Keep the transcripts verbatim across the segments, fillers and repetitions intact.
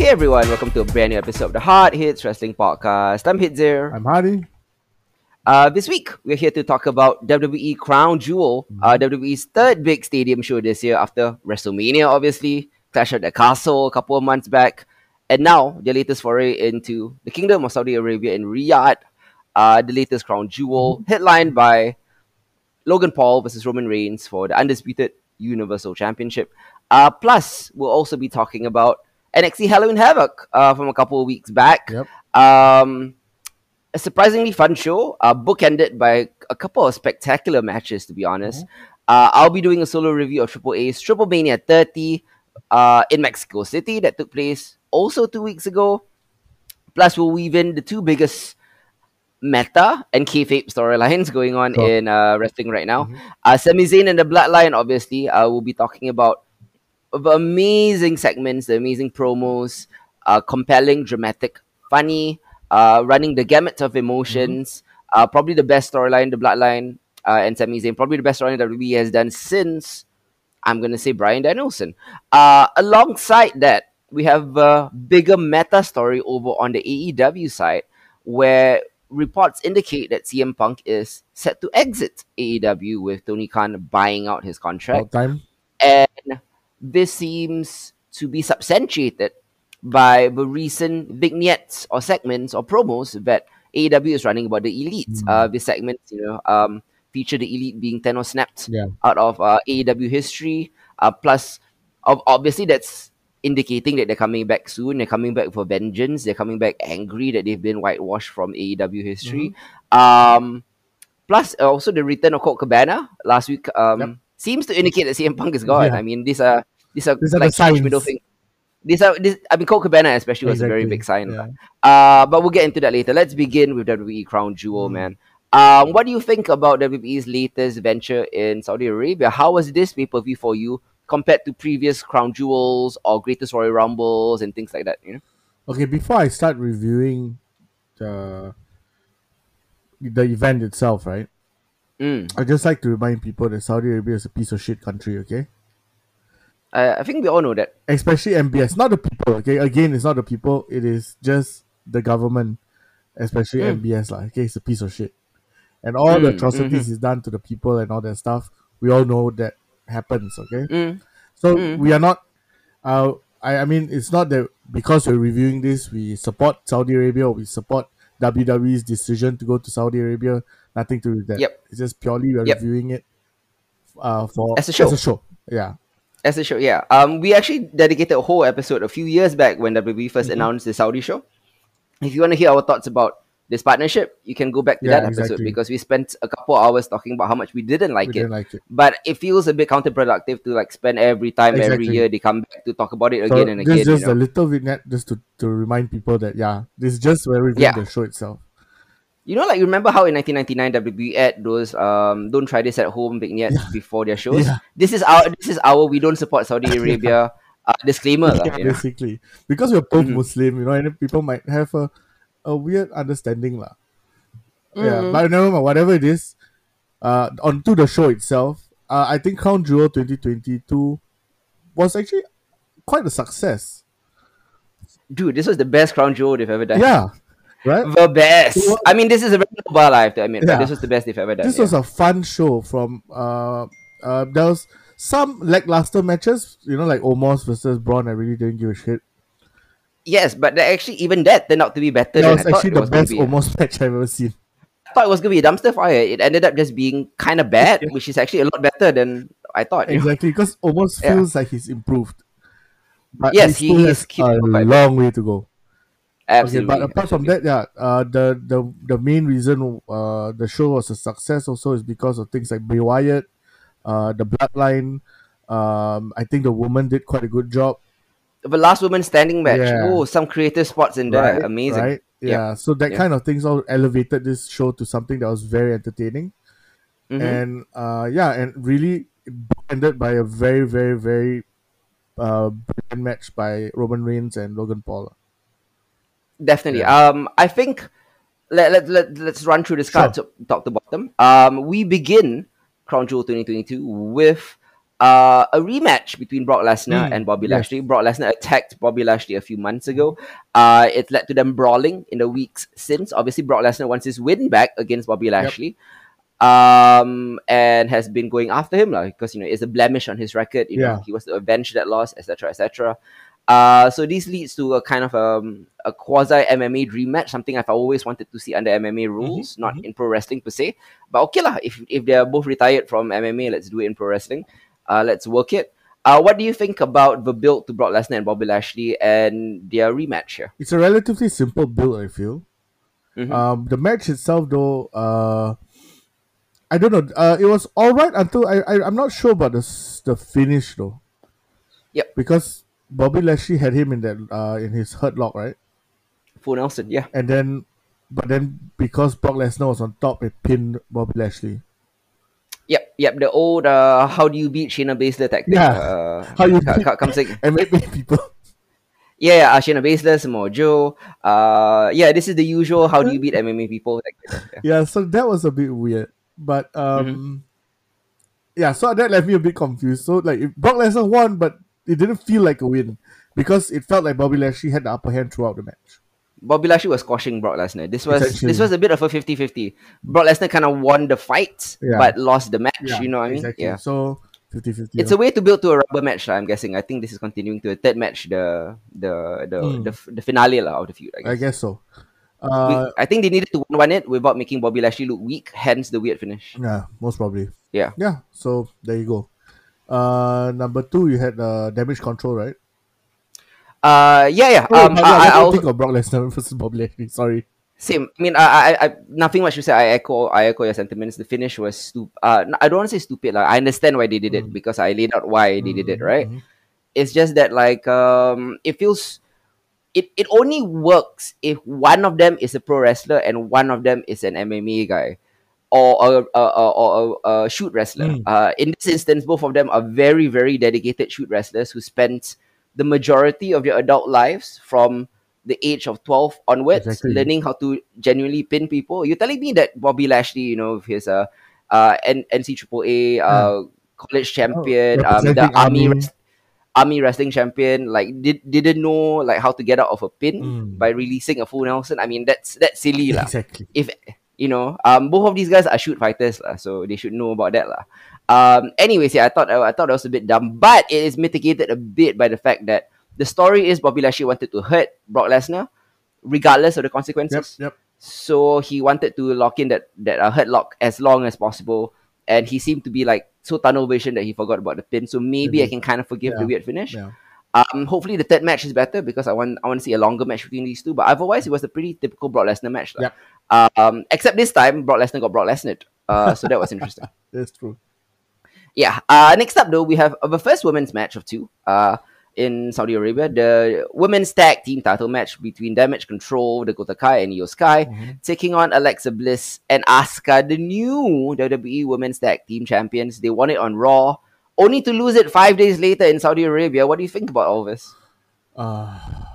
everyone, welcome to a brand new episode of the Hard Hits Wrestling Podcast. I'm Hitzir. I'm Hardy. Uh, this week, we're here to talk about W W E Crown Jewel, Mhm. uh, W W E's third big stadium show this year after WrestleMania, obviously, Clash at the Castle a couple of months back, and now their latest foray into the Kingdom of Saudi Arabia in Riyadh, uh, the latest Crown Jewel, headlined by Logan Paul versus Roman Reigns for the undisputed Universal Championship. Uh, plus, we'll also be talking about N X T Halloween Havoc uh, from a couple of weeks back. Yep. Um, a surprisingly fun show, uh, bookended by a couple of spectacular matches, to be honest. Uh, I'll be doing a solo review of Triple A's Triple Mania thirty uh, in Mexico City that took place also two weeks ago. Plus, we'll weave in the two biggest meta and kayfabe storylines going on Sure. in uh, wrestling right now. Mhm. Uh, Sami Zayn and the Bloodline, obviously, uh, we'll be talking about the amazing segments, the amazing promos, uh, compelling, dramatic, funny, uh, running the gamut of emotions. Uh, probably the best storyline, the Bloodline uh, and Sami Zayn. Probably the best storyline that W W E has done since, I'm going to say, Bryan Danielson. Uh, alongside that, we have a bigger meta story over on the A E W side, where reports indicate that C M Punk is set to exit A E W with Tony Khan buying out his contract. About time. And this seems to be substantiated by the recent vignettes or segments or promos that A E W is running about the Elite. Mm. Uh, these segments, you know, um, feature the Elite being Thanos snapped Yeah. out of uh, A E W history. Uh, plus, ob- obviously, that's indicating that they're coming back soon. They're coming back for vengeance. They're coming back angry that they've been whitewashed from A E W history. Um, plus, uh, also the return of Colt Cabana last week um, Yep. seems to indicate that C M Punk is gone. Yeah. I mean, these are these are These are like the huge middle signs. thing. These are this. I mean, Colt Cabana especially was a very Exactly. big sign. Yeah. Uh, but we'll get into that later. Let's begin with W W E Crown Jewel, Mm. man. Um, what do you think about W W E's latest venture in Saudi Arabia? How was this pay per view for you compared to previous Crown Jewels or Greatest Royal Rumbles and things like that? You know. Okay, before I start reviewing the the event itself, right? Mm. I just like to remind people that Saudi Arabia is a piece of shit country, okay? I, I think we all know that. Especially M B S, not the people, okay? Again, it's not the people, it is just the government, especially Mm. M B S, lah. Okay, it's a piece of shit. And all the Mm, atrocities mhm. is done to the people and all that stuff. We all know that happens, okay? Mm. So Mm. we are not. Uh, I I mean, it's not that because we're reviewing this, we support Saudi Arabia or we support W W E's decision to go to Saudi Arabia. Nothing to do with that. Yep. It's just purely we're Yep. reviewing it. Uh, for As a show. As a show. Yeah. As a show, yeah. Um, we actually dedicated a whole episode a few years back when W W E 1st Mhm. announced the Saudi show. If you want to hear our thoughts about this partnership, you can go back to Yeah, that episode exactly. because we spent a couple hours talking about how much we didn't like we it. didn't like it. But it feels a bit counterproductive to like spend every time, every Exactly. year they come back to talk about it So again and this again. is just You know? a little vignette just to, to remind people that yeah, this is just we're reviewing Yeah. the show itself. You know, like remember how in nineteen ninety-nine W W E had those um "Don't try this at home" vignettes before their shows. Yeah. This is our this is our we don't support Saudi Arabia uh, disclaimer, lah, Yeah, you know? basically, because we're both Mhm. Muslim, you know, and then people might have a, a weird understanding, lah. Yeah, Mhm. but never mind. Whatever it is, uh, onto the show itself, uh, I think Crown Jewel twenty twenty-two was actually quite a success. Dude, this was the best Crown Jewel they've ever done. Yeah, right. The best. It was- I mean, this is a very low bar, I have to admit, but Yeah. this was the best they've ever done. This yeah. was a fun show. From uh, uh, there was some lackluster matches, you know, like Omos versus Braun. I really didn't give a shit. Yes, but that actually even that turned out to be better That than was I thought actually it the was going best to be. Omos match I've ever seen. I thought it was going to be a dumpster fire. It ended up just being kind of bad, Yeah. which is actually a lot better than I thought. you know? Exactly, because Omos Yeah. feels like he's improved, but Yes, he he still is has keeping a on by- long way to go. Absolutely. Okay, but apart from that, yeah, uh, the the the main reason uh the show was a success also is because of things like Bray Wyatt, uh, the Bloodline. Um, I think the woman did quite a good job. The last woman standing match. Yeah. Oh, some creative spots in there. Right, Amazing. right? Yeah, so that Yeah. kind of things all elevated this show to something that was very entertaining, Mhm. and uh, yeah, and really ended by a very, very, very uh brilliant match by Roman Reigns and Logan Paul. Definitely. Yeah. Um, I think let, let, let, let's run through this card Sure. to top to bottom. Um, we begin Crown Jewel twenty twenty-two with uh, a rematch between Brock Lesnar Mm, and Bobby yes. Lashley. Brock Lesnar attacked Bobby Lashley a few months ago. Uh, it led to them brawling in the weeks since. Obviously, Brock Lesnar wants his win back against Bobby Yep. Lashley, um, and has been going after him like, because you know it's a blemish on his record. You Yeah. know he wants to avenge that loss, et cetera, et cetera. Uh, so this leads to a kind of um, a quasi M M A dream match, something I've always wanted to see under M M A rules, Mm-hmm, not mm-hmm. in pro wrestling per se. But okay lah, if if they're both retired from M M A, let's do it in pro wrestling. Uh, let's work it. Uh, what do you think about the build to Brock Lesnar and Bobby Lashley and their rematch here? It's a relatively simple build, I feel. Mm-hmm. Um, the match itself, though, uh, I don't know. Uh, it was all right until I, I I'm not sure about the s- the finish though, Yep, because Bobby Lashley had him in that uh in his hurt lock, right? Full Nelson, yeah. And then, but then because Brock Lesnar was on top, it pinned Bobby Lashley. Yep, yep. The old uh, how do you beat Shayna Baszler tactic. Yeah, Uh, how you co- beat co- comes in. M M A people. Yeah, yeah, uh, Shayna Baszler, Samoa Joe. Uh, yeah, this is the usual how do you beat M M A people tactic. Yeah. Yeah, so that was a bit weird, but Mm-hmm. um, yeah, so that left me a bit confused. So like, if Brock Lesnar won, but it didn't feel like a win because it felt like Bobby Lashley had the upper hand throughout the match. Bobby Lashley was squashing Brock Lesnar. This was this Essentially, was a bit of a fifty-fifty. Brock Lesnar kind of won the fight, yeah, but lost the match. yeah, You know what I mean? exactly. Yeah. So fifty-fifty. It's a way to build to a rubber match, lah, I'm guessing. I think this is continuing to a third match, the the the the, Mm, the finale lah, of the feud, I I guess. guess so. We, Uh, I think they needed to win it without making Bobby Lashley look weak, hence the weird finish. yeah, most probably. Yeah. Yeah, so there you go. Uh, number two, you had uh, damage control, right? Uh, yeah, yeah. Oh, Um, but I, yeah, I what do you I'll think of Brock Lesnar versus Bobby Lashley? Sorry. same. I mean, I, I, I, nothing much to say. I echo, I echo your sentiments. The finish was stupid. Uh, n- I don't want to say stupid. Like, I understand why they did it Mm, because I laid out why they mm, did it. mm, Right? mm. It's just that like um, it feels it, it only works if one of them is a pro wrestler and one of them is an M M A guy or a, a, a, or a, a shoot wrestler. Mm, Uh, in this instance, both of them are very, very dedicated shoot wrestlers who spent the majority of their adult lives from the age of twelve onwards exactly. learning how to genuinely pin people. You're telling me that Bobby Lashley, you know, with his uh, uh, N- NC Triple A, Yeah. uh, college Oh, champion, um, the representing army Army. army wrestling champion, like did didn't know like how to get out of a pin Mm, by releasing a full Nelson. I mean, that's that's silly lah. exactly. If you know, um, both of these guys are shoot fighters lah, so they should know about that lah. Um, anyways, yeah, I thought I thought that was a bit dumb, but it is mitigated a bit by the fact that the story is Bobby Lashley wanted to hurt Brock Lesnar, regardless of the Yep, consequences. yep. So he wanted to lock in that that uh, hurt lock as long as possible, and he seemed to be like so tunnel vision that he forgot about the pin. So maybe I Maybe. can kind of forgive the Yeah, weird finish. yeah. Um, hopefully the third match is better because I want I want to see a longer match between these two. But otherwise, it was a pretty typical Brock Lesnar match, lah. Yep. Um, except this time, Brock Lesnar got Brock Lesnar. Uh, so that was interesting. That's true. Yeah. Uh, next up, though, we have uh, the first women's match of two. Uh, in Saudi Arabia, the women's tag team title match between Damage Control, Dakota Kai, and Io Sky, Mm-hmm. taking on Alexa Bliss and Asuka, the new W W E Women's Tag Team Champions. They won it on Raw, only to lose it five days later in Saudi Arabia. What do you think about all this? Uh,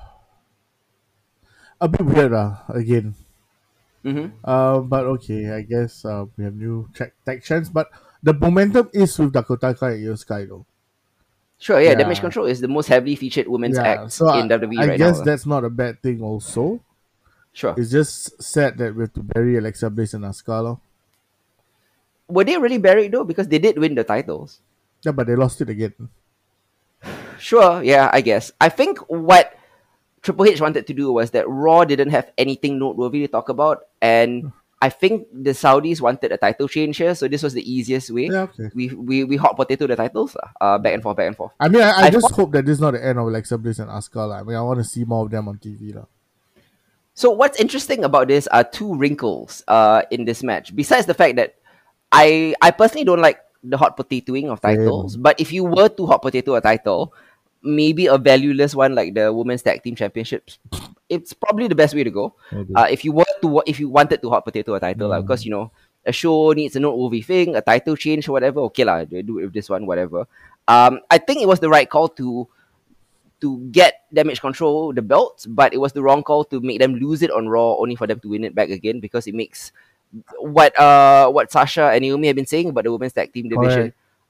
a bit weird, uh, again. Mm-hmm. Uh, but okay, I guess uh, we have new tag tag champs, but the momentum is with Dakota Kai and Io Sky, though. Sure, yeah, Damage Yeah, Control is the most heavily featured women's yeah. act So I, in W W E I right guess now. lah. that's not a bad thing. Also, Sure. it's just sad that we have to bury Alexa Bliss and Asuka, lor. Were they really buried though? Because they did win the titles. Yeah, but they lost it again. Sure, yeah, I guess. I think what Triple H wanted to do was that Raw didn't have anything noteworthy to talk about, and I think the Saudis wanted a title change here, so this was the easiest way. Yeah, okay. We we we hot potato the titles, lah. Uh, back and forth, back and forth. I mean, I, I I just thought- hope that this is not the end of Alexa Bliss and Asuka. lah. I mean, I want to see more of them on T V. lah. So what's interesting about this are two wrinkles uh in this match. Besides the fact that I I personally don't like the hot potatoing of titles, but if you were to hot potato a title, maybe a valueless one like the Women's Tag Team Championships, it's probably the best way to go. Maybe. Uh, if you were to if you wanted to hot potato a title, lah, Mm. because you know a show needs a noteworthy thing, a title change or whatever. Okay lah, they do it with this one, whatever. Um, I think it was the right call to to get Damage Control the belts, but it was the wrong call to make them lose it on Raw only for them to win it back again, because it makes what uh what Sasha and Naomi have been saying about the women's tag team division Correct.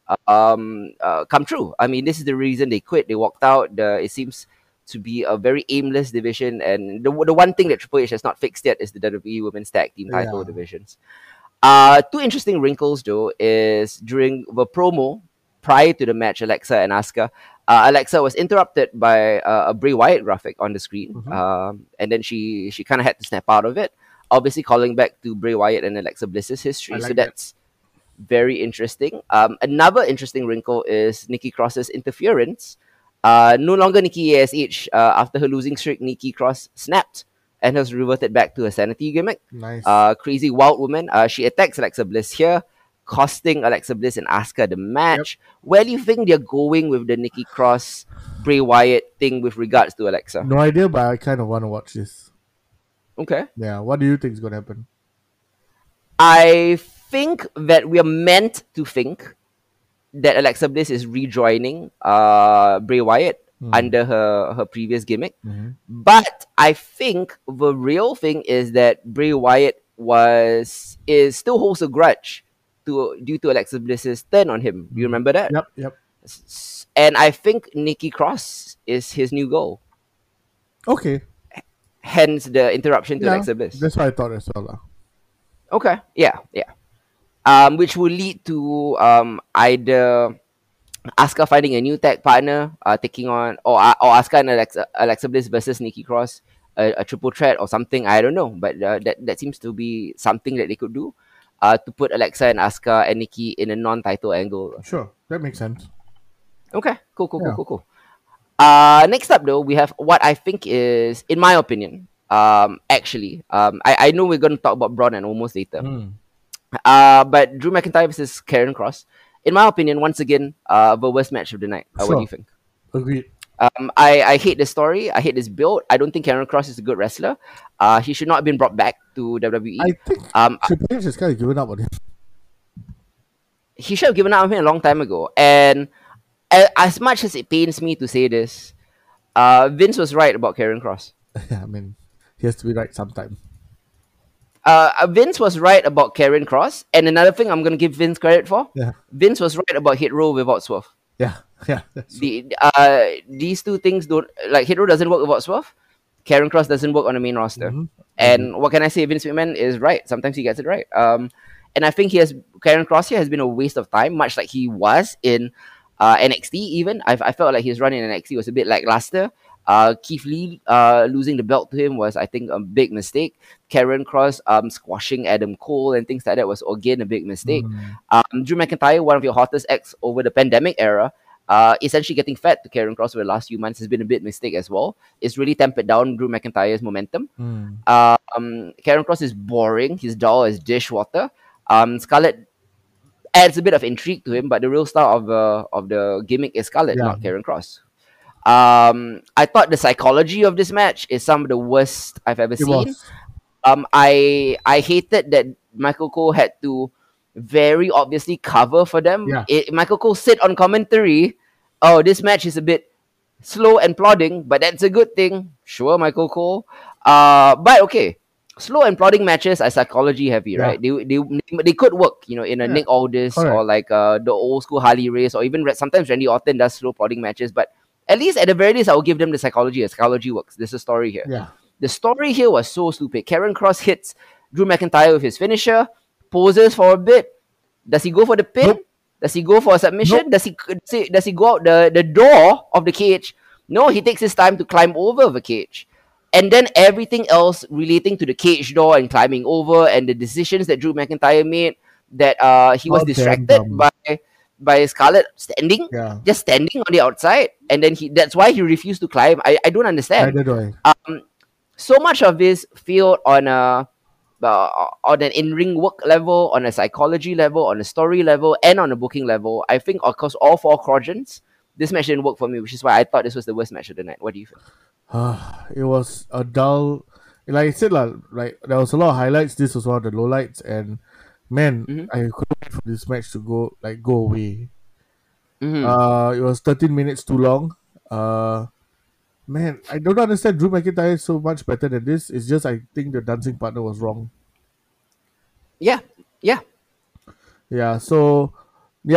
um, uh, come true. I mean, this is the reason they quit. They walked out. The, it seems to be a very aimless division, and the, the one thing that Triple H has not fixed yet is the W W E Women's Tag Team title Yeah. divisions. Uh, two interesting wrinkles though is during the promo prior to the match, Alexa and Asuka. Uh, Alexa was interrupted by uh, a Bray Wyatt graphic on the screen, Mhm. um, and then she she kind of had to snap out of it. Obviously, calling back to Bray Wyatt and Alexa Bliss's history, I so like that. that's very interesting. Um, another interesting wrinkle is Nikki Cross's interference. Uh, no longer Nikki A S H. Uh, after her losing streak, Nikki Cross snapped and has reverted back to her sanity gimmick. Nice. Uh, crazy wild woman. Uh, she attacks Alexa Bliss here, costing Alexa Bliss and Asuka the Yep. match. Where do you think they're going with the Nikki Cross Bray Wyatt thing with regards to Alexa? No idea, but I kind of want to watch this. Okay. Yeah. What do you think is gonna happen? I think that we are meant to think that Alexa Bliss is rejoining uh, Bray Wyatt Hmm. under her, her previous gimmick. Mhm. But I think the real thing is that Bray Wyatt was is still holds a grudge to due to Alexa Bliss's turn on him. Do you Mhm. remember that? Yep. Yep. S- And I think Nikki Cross is his new goal. Okay. Hence the interruption to Yeah. Alexa Bliss. That's what I thought as well. lah. Okay. Yeah. Yeah. Um, which will lead to um either Asuka finding a new tag partner, uh, taking on or uh, or Asuka and Alexa, Alexa Bliss versus Nikki Cross, a, a triple threat or something. I don't know, but uh, that that seems to be something that they could do, uh, to put Alexa and Asuka and Nikki in a non-title angle. Sure. That makes sense. Okay, cool, cool, cool, Yeah. cool, cool. Uh, next up though, we have what I think is, in my opinion, um, actually, um, I I know we're gonna talk about Braun and almost later. Mm. Uh, but Drew McIntyre versus Karen Cross, in my opinion, once again, uh, the worst match of the night. Uh, what do you Sure. think? Agreed. Um, I, I hate the story. I hate this build. I don't think Karen Cross is a good wrestler. Uh, he should not have been brought back to W W I E. think Um, Triple H has kind of given up on him. he should have given up on him a long time ago. And a- as much as it pains me to say this, uh, Vince was right about Karen Cross. I mean, he has to be right sometime. Uh, Vince was right about Karen Cross. And another thing I'm going to give Vince credit for, Yeah. Vince was right about Hit Row without Swerve. Yeah. Yeah. That's true. The uh these two things don't, like, Hit Row doesn't work without Swerve. Karen Cross doesn't work on the main roster. Mhm. And what can I say? Vince McMahon is right. Sometimes he gets it right. Um, and I think he has Karen Cross here has been a waste of time, much like he was in uh, N X T. Even I, I felt like his run in N X T was a bit lackluster. Uh, Keith Lee uh, losing the belt to him was, I think, a big mistake. Karen Cross um, squashing Adam Cole and things like that was again a big mistake. Mm. Um, Drew McIntyre, one of your hottest acts over the pandemic era, uh, essentially getting fed to Karen Cross over the last few months has been a bit mistake as well. It's really tempered down Drew McIntyre's momentum. Mm. Um, Karen Cross is boring. He's dull as dishwater. Um, Scarlett adds a bit of intrigue to him, but the real star of the of the gimmick is Scarlett, Yeah. not Karen Cross. Um, I thought the psychology of this match is some of the worst I've ever It seen. was. Um, I I hated that Michael Cole had to very obviously cover for them. Yeah. It, Michael Cole said on commentary, "Oh, this match is a bit slow and plodding, but that's a good thing." Sure, Michael Cole. Uh, but okay, slow and plodding matches are psychology heavy, Yeah. right? They, they they could work, you know, in a Yeah, Nick Aldis correct. or like uh, the old school Harley Race, or even Ra- sometimes Randy Orton does slow plodding matches. But at least at the very least, I will give them the psychology. The psychology works. There's a story here. Yeah. The story here was so stupid. Karen Cross hits Drew McIntyre with his finisher, poses for a bit. Does he go for the pin? Nope. Does he go for a submission? Nope. Does he does he does he go out the, the door of the cage? No, he takes his time to climb over the cage. And then everything else relating to the cage door and climbing over and the decisions that Drew McIntyre made, that uh he was All damn distracted dumb. by by Scarlett standing, Yeah. just standing on the outside, and then he that's why he refused to climb. I, I don't understand. Neither do I. Um, so much of this failed on a uh, on an in-ring work level, on a psychology level, on a story level, and on a booking level. I think across all four quadrants, this match didn't work for me, which is why I thought this was the worst match of the night. What do you think? It was a dull. Like I said, lah, like there was a lot of highlights. This was one of the lowlights, and man, Mhm. I couldn't wait for this match to go like go away. Mhm. Uh, it was thirteen minutes too long. Uh, man, I don't understand. Drew McIntyre is so much better than this. It's just I think the dancing partner was wrong. Yeah, yeah. Yeah. So, yeah.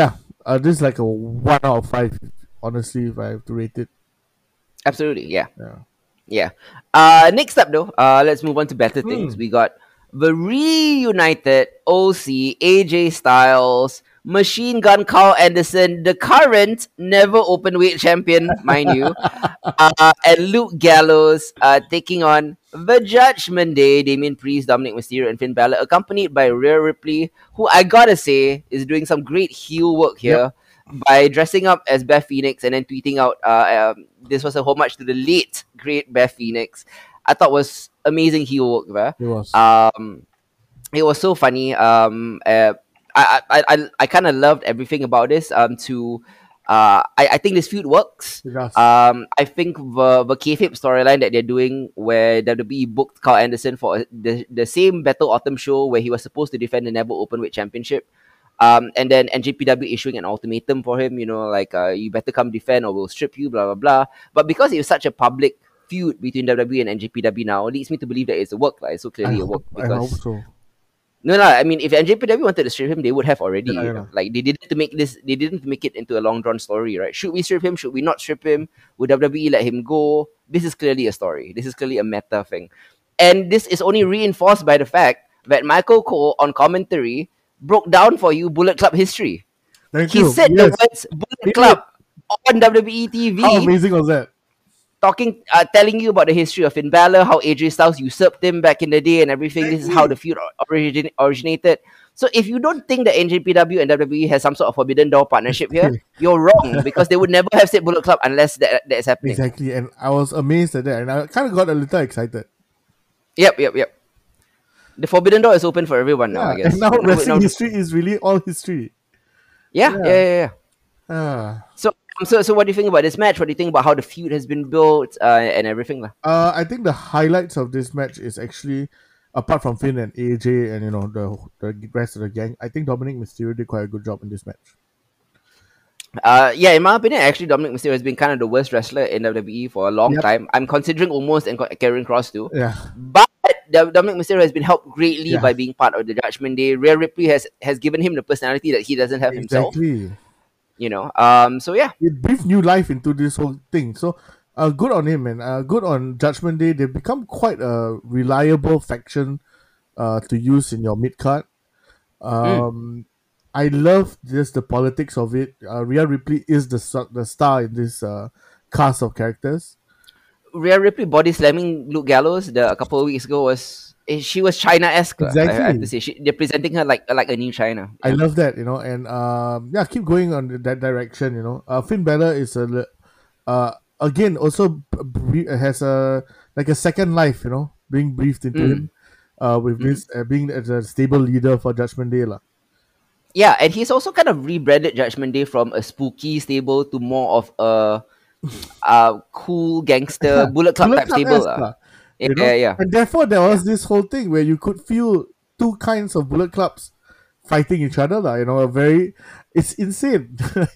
uh, this is like a one out of five. Honestly, if I have to rate it, Absolutely, yeah. yeah. Yeah. Uh, next up, though, uh, let's move on to better things. Hmm. We got the reunited O C, A J Styles, Machine Gun Carl Anderson, the current never open weight champion, mind you, uh, and Luke Gallows uh, taking on the Judgment Day, Damian Priest, Dominic Mysterio, and Finn Balor, accompanied by Rhea Ripley, who I gotta say is doing some great heel work Yep. here by dressing up as Beth Phoenix and then tweeting out uh, um, this was a homage to the late great Beth Phoenix. I thought was amazing heel work there. It was. Um, it was so funny. Um, uh, I I I, I kind of loved everything about this. Um, to uh, I, I think this feud works. It does. Um, I think the the kayfabe storyline that they're doing, where W W E booked Carl Anderson for the the same Battle Autumn show where he was supposed to defend the Never Openweight Championship. Um, and then N J P W issuing an ultimatum for him, you know, like uh, you better come defend or we'll strip you, blah blah blah. But because it was such a public feud between W W E and N J P W now, it leads me to believe that it's a work, like it's so I clearly a work. hope, I hope Because so. no, no, I mean, if N J P W wanted to strip him, they would have already. Yeah, You yeah. know, like they didn't to make this, they didn't make it into a long drawn story, right? Should we strip him? Should we not strip him? Would W W E let him go? This is clearly a story. This is clearly a meta thing, and this is only reinforced by the fact that Michael Cole on commentary broke down for you Bullet Club history. Thank He you. said Yes. the words Bullet He Club on W W E T How V, amazing was that? talking, uh, telling you about the history of Finn Balor, how A J Styles usurped him back in the day, and everything. This is how the feud origin- originated. So if you don't think that N J P W and W W E has some sort of forbidden door partnership here, you're wrong, because they would never have said Bullet Club unless that that is happening. Exactly, and I was amazed at that, and I kind of got a little excited. Yep, yep, yep. The forbidden door is open for everyone now, Yeah, I guess. and now No- no- wrestling no- history is really all history. yeah, Yeah. yeah, yeah, yeah. Ah. So, so, so, what do you think about this match? What do you think about how the feud has been built uh, and everything, lah? Uh, I think the highlights of this match is actually, apart from Finn and A J and you know the the rest of the gang, I think Dominic Mysterio did quite a good job in this match. Uh, yeah, in my opinion, actually, Dominic Mysterio has been kind of the worst wrestler in W W E for a long Yep. time. I'm considering almost and Karrion Kross too. Yeah, But the- Dominic Mysterio has been helped greatly Yeah. by being part of the Judgment Day. Rhea Ripley has has given him the personality that he doesn't have himself. exactly. You know. Um. So yeah. It breathed new life into this whole thing. So, uh, good on him, man. Uh, good on Judgment Day. They've become quite a reliable faction, uh, to use in your mid card. Um, I love just the politics of it. Uh, Rhea Ripley is the sta- the star in this uh cast of characters. Rhea Ripley body slamming Luke Gallows the, a couple of weeks ago was eh, she was China-esque. lah, I- I, have Exactly. to say she, they're presenting her like like a new China. I love that, you know, and um, yeah, keep going on that direction, you know. Uh, Finn Balor is a, le- uh, again also b- bre- has a like a second life, you know, being breathed into Mm. him, uh, with this uh, being as a stable leader for Judgment Day, lah. Yeah, and he's also kind of rebranded Judgment Day from a spooky stable to more of a uh, cool gangster Bullet Club Bullet type stable. Club-esque, lah. lah, Yeah, you know? yeah, yeah. And therefore, there was this whole thing where you could feel two kinds of Bullet Clubs fighting each other, lah. You know, a very it's insane.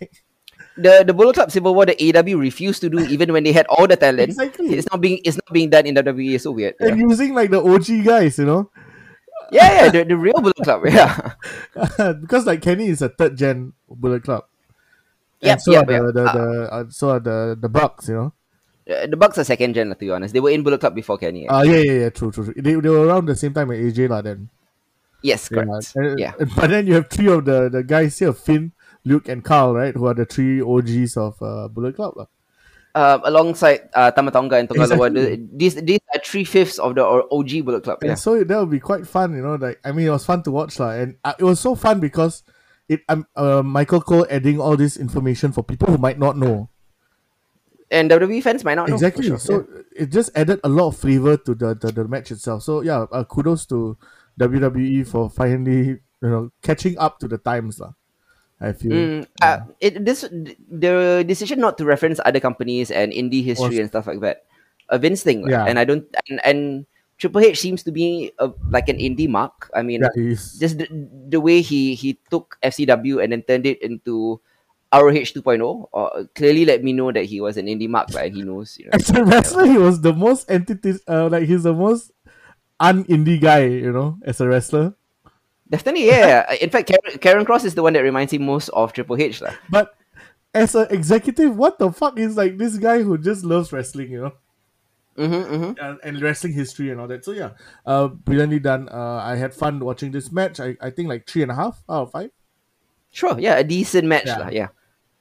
The the Bullet Club Civil War that A E W refused to do even when they had all the talent. Exactly. It's not being it's not being done in W W E. It's so weird. Yeah, And using like the O G guys, you know. yeah, yeah the, the real Bullet Club. Yeah. Because like Kenny is a third gen Bullet Club. Yep, and so yep, are the, yep. the, Uh, the uh, so are the the Bucks, you know. Uh, the Bucks are second gen, to be honest. They were in Bullet Club before Kenny. Uh yeah, yeah, yeah, true, true, true. They, they were around the same time as A J lah then. yes, Yeah. correct. And- Yeah. and- But then you have three of the, the guys here, Finn, Luke, and Carl, right? Who are the three O Gs of uh, Bullet Club. lah. Um, alongside uh, Tamatonga and Tongalawa, Exactly. the, these these are three fifths of the o- OG Bullet Club. And Yeah. so that would be quite fun, you know. Like I mean, it was fun to watch, lah. And uh, it was so fun because it um, uh, Michael Cole adding all this information for people who might not know. And W W E fans might not know. for Exactly. sure, So it just added a lot of flavor to the, the, the match itself. So yeah, uh, kudos to W W E for finally you know catching up to the times, lah. I feel. Mm, uh, it, this the decision not to reference other companies and indie history Was- and stuff like that, a Vince thing, like, Yeah. and I don't and, and Triple H seems to be a, like an indie mark. I mean, Yeah, he's just the, the way he he took F C W and then turned it into R O H two point oh, uh, clearly let me know that he was an indie mark, like, and he knows, you know. as a wrestler. He was the most entity. Uh, like he's the most un-indie guy, you know, as a wrestler. Definitely, yeah. yeah. In fact, Karen, Karen Cross is the one that reminds him most of Triple H, lah. But as an executive, what the fuck is like this guy who just loves wrestling, you know, Mm-hmm, mm-hmm. and, and wrestling history and all that. So yeah, uh, brilliantly done. Uh, I had fun watching this match. I, I think like three and a half out of five. Sure, yeah, a decent match, Yeah, lah. Yeah.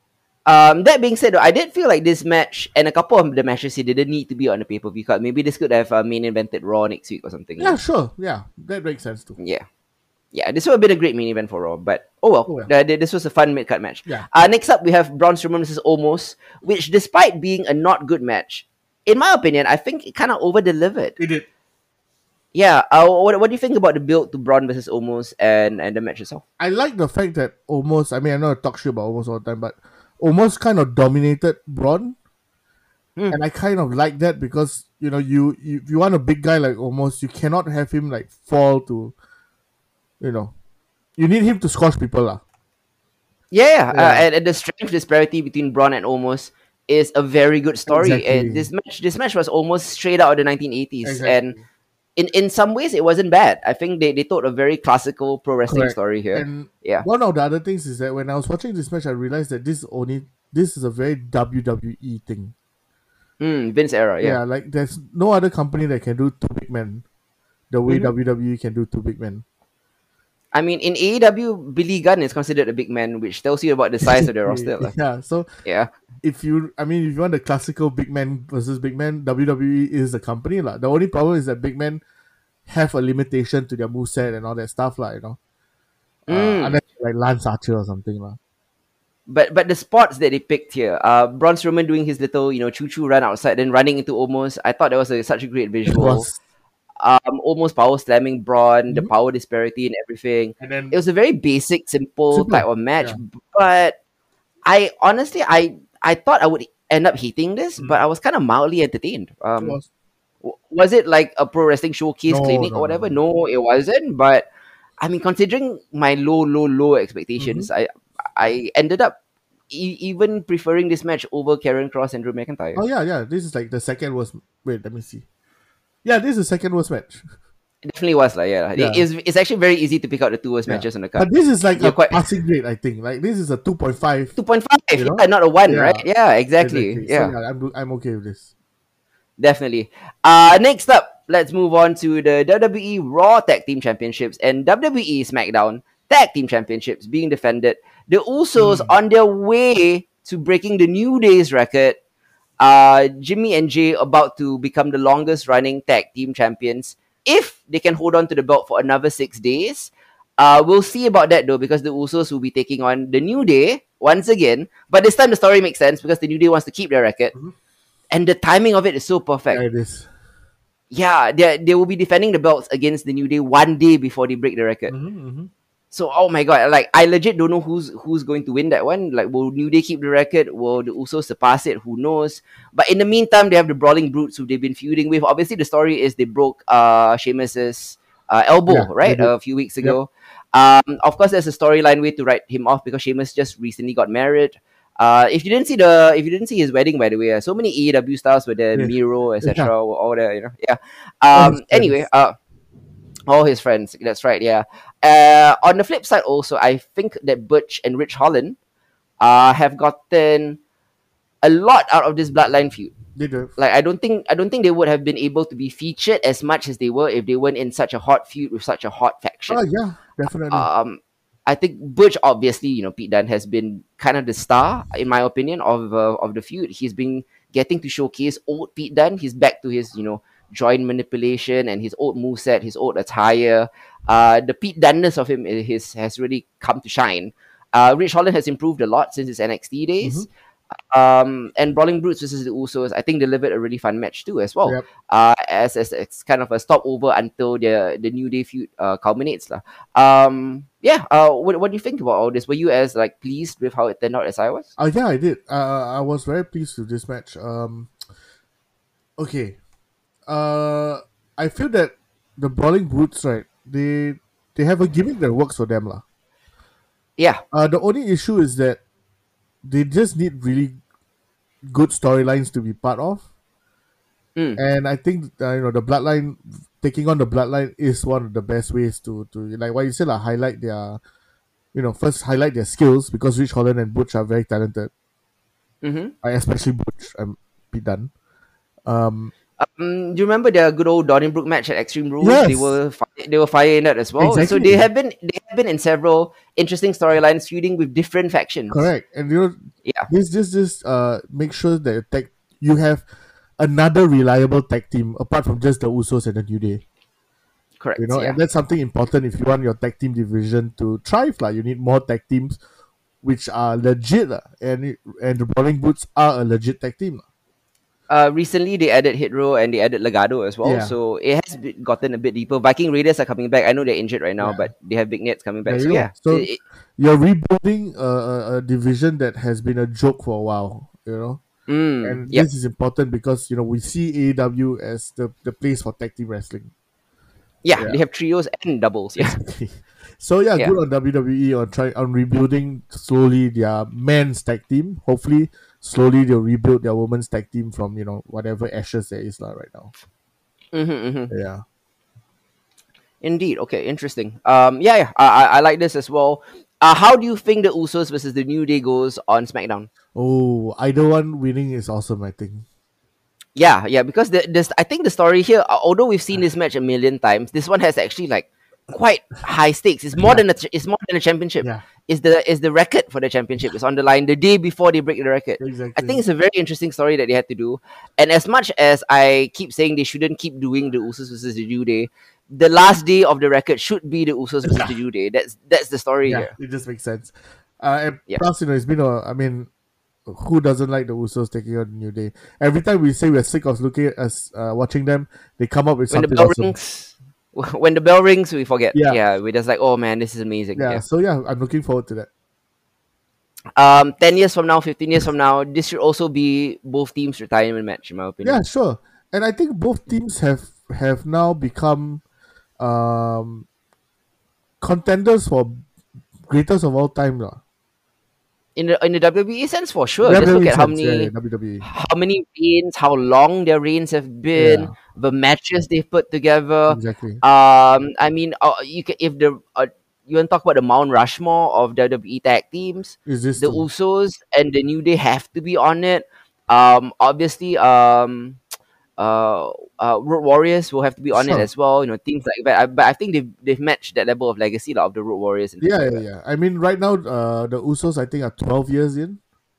Um, that being said, though, I did feel like this match and a couple of the matches he didn't need to be on the pay per view card. Maybe this could have uh, main evented Raw next week or something. You yeah, know? sure, yeah, that makes sense too. Yeah. Yeah, this would have been a great main event for Raw, but oh well. Oh, well. Uh, this was a fun mid card match. Yeah. Uh, next up, we have Braun Strowman versus Omos, which, despite being a not good match, in my opinion, I think it kind of over delivered. It did. Yeah. Uh, what, what do you think about the build to Braun versus Omos and, and the match itself? I like the fact that almost. I mean, I know I talk shit about almost all the time, but almost kind of dominated Braun. Hmm. And I kind of like that because you know you, you if you want a big guy like almost, you cannot have him like fall to, you know, you need him to squash people lah. Yeah, yeah. Yeah. Uh, and, and the strength disparity between Braun and Omos is a very good story. Exactly. And this match, this match was almost straight out of the nineteen eighties, Exactly. and in, in some ways it wasn't bad. I think they, they told a very classical pro wrestling Correct. story here. And Yeah. one of the other things is that when I was watching this match, I realized that this only this is a very W W E thing. Mm, Vince era, Yeah. yeah. like there's no other company that can do two big men the way Mhm. W W E can do two big men. I mean, in A E W, Billy Gunn is considered a big man, which tells you about the size of the roster. lah. Yeah, so Yeah. if you, I mean, if you want the classical big man versus big man, W W E is the company lah. The only problem is that big men have a limitation to their moveset and all that stuff lah, you know. Uh, Mm. unless like Lance Archer or something lah. But but the spots that they picked here, uh, Braun Strowman doing his little, you know, choo choo run outside, then running into Omos. I thought that was a, such a great It visual. was, Um, almost power slamming Braun, the Mhm. power disparity and everything. and then It was a very basic, simple, Simple, type of match. yeah. But I honestly, I I thought I would end up hating this, Mm. but I was kind of mildly entertained. it Um, was w- was it like a pro wrestling showcase No, clinic no, or whatever? no. No, it wasn't. But I mean, considering my low, low, low expectations, Mm-hmm. I I ended up e- even preferring this match over Karen Cross and Drew McIntyre. Oh yeah, yeah. This is like the second worst. Wait, let me see. Yeah, this is the second worst match. It definitely was like yeah. Yeah. It- it's, it's actually very easy to pick out the two worst Yeah. matches on the card. But this is like You're a quite- passing grade, I think. Like this is a two point five. Two point five, You know? yeah, not a one, Yeah. right? Yeah, exactly. So Yeah, yeah, I'm I'm okay with this. definitely. Uh next up, let's move on to the W W E Raw Tag Team Championships and W W E SmackDown Tag Team Championships being defended. The Usos Mm. on their way to breaking the New Day's record. Uh, Jimmy and Jay about to become the longest running tag team champions if they can hold on to the belt for another six days. Uh, we'll see about that though, because the Usos will be taking on the New Day once again. But this time the story makes sense because the New Day wants to keep their record, Mhm. and the timing of it is so perfect. Yeah, it is. Yeah, they they will be defending the belts against the New Day one day before they break the record. Mm-hmm, mm-hmm. So, oh my god, like I legit don't know who's who's going to win that one. Like, will New Day keep the record? Will the Usos surpass it? Who knows? But in the meantime, they have the Brawling Brutes who they've been feuding with. Obviously, the story is they broke uh Sheamus's uh, elbow, Yeah, right, they did. a few weeks ago. Um, of course, there's a storyline way to write him off because Sheamus just recently got married. Uh, if you didn't see the, if you didn't see his wedding, by the way, uh, so many A E W stars with the Yeah. Miro, et cetera, Yeah. all that, you know, yeah. All Um, his anyway, friends. uh, all his friends. That's right, yeah. Uh, on the flip side, also, I think that Butch and Rich Holland uh, have gotten a lot out of this Bloodline feud. They do. Like, I don't think I don't think they would have been able to be featured as much as they were if they weren't in such a hot feud with such a hot faction. Oh yeah, definitely. Um, I think Butch, obviously, you know, Pete Dunne has been kind of the star, in my opinion, of uh, of the feud. He's been getting to showcase old Pete Dunne. He's back to his, you know, joint manipulation and his old moveset, his old attire. Uh, the Pete Dunne-ness of him is, his, has really come to shine. Uh, Rich Holland has improved a lot since his N X T days. Um, and Brawling Brutes versus the Usos, I think, delivered a really fun match too, as well. Yep. Uh, as, as it's kind of a stopover until the the New Day feud uh, culminates, lah. Um, yeah. Uh, what what do you think about all this? Were you as like pleased with how it turned out as I was? Oh yeah, I did. Uh, I was very pleased with this match. Um, okay. Uh, I feel that the Brawling Brutes, right? They they have a gimmick that works for them, lah. Yeah. Uh, the only issue is that they just need really good storylines to be part of, Mm. and I think uh, you know the Bloodline taking on the Bloodline is one of the best ways to to like what you said, like, highlight their, you know, first highlight their skills, because Rich Holland and Butch are very talented. Mm-hmm. I especially Butch. I'm be done. Um, Um, do you remember their good old Donnybrook match at Extreme Rules? They yes, were fi- they were fire in that as well. So exactly. they have been they have been in several interesting storylines, feuding with different factions. Correct. And you know, Yeah, this this this uh make sure that your tag, you have another reliable tag team apart from just the Usos and the New Day. correct. You know, Yeah. and that's something important if you want your tag team division to thrive. Like, you need more tag teams which are legit, lah. and it, and the Brawling Boots are a legit tag team, lah. Uh, recently they added Hit Row and they added Legado as well, Yeah. so it has be- gotten a bit deeper. Viking Raiders are coming back. I know they're injured right now, Yeah. but they have Big Nets coming back. There So you go. yeah, So it- it- you're rebuilding a, a, a division that has been a joke for a while. You know. mm, And yep. this is important because, you know, we see A E W as the, the place for tag team wrestling. yeah, Yeah. they have trios and doubles. Yeah. So yeah, Yeah. good on W W E on trying on rebuilding slowly their men's tag team. Hopefully, slowly they'll rebuild their women's tag team from, you know, whatever ashes there is lah right now. Mm-hmm, mm-hmm. Yeah. Indeed. Okay, interesting. Um, yeah, yeah, I, I, I like this as well. Uh, how do you think the Usos versus the New Day goes on SmackDown? Oh, either one winning is awesome, I think. Yeah, yeah, because the this I think the story here, uh, although we've seen this match a million times, this one has actually like quite high stakes. It's more Yeah. than a ch- it's more than a championship. Yeah. Is the is the record for the championship is on the line the day before they break the record. I Exactly. think it's a very interesting story that they had to do. And as much as I keep saying they shouldn't keep doing the Usos versus the New Day, the last day of the record should be the Usos versus Yeah. the New Day. That's that's the story Yeah, here. it just makes sense. Uh, and Yeah. plus, you know, it's been a. I mean, who doesn't like the Usos taking on New Day? Every time we say we're sick of looking at us, uh, watching them, they come up with When the something bell awesome. rings, when the bell rings, we forget. Yeah. Yeah, we're just like, oh man, this is amazing. Yeah, Yeah. so yeah, I'm looking forward to that. Um, ten years from now, fifteen years from now, this should also be both teams' retirement match, in my opinion. Yeah, sure. And I think both teams have have now become um, contenders for greatest of all time, lah. In the in the W W E sense, for sure. Just look W W E at how sense, many yeah, yeah, W W E. how many reigns, how long their reigns have been, Yeah. the matches they've put together. Exactly. Um, I mean, uh, you can if the uh, you want to talk about the Mount Rushmore of W W E tag teams, Is this the the- Usos and the New Day have to be on it. Um, obviously, um, uh, uh, Road Warriors will have to be on Sure. it as well. You know, teams like that. I, but I think they've they've matched that level of legacy like, of the Road Warriors. And things Yeah, like yeah, that. yeah. I mean, right now, uh, the Usos I think are twelve years in.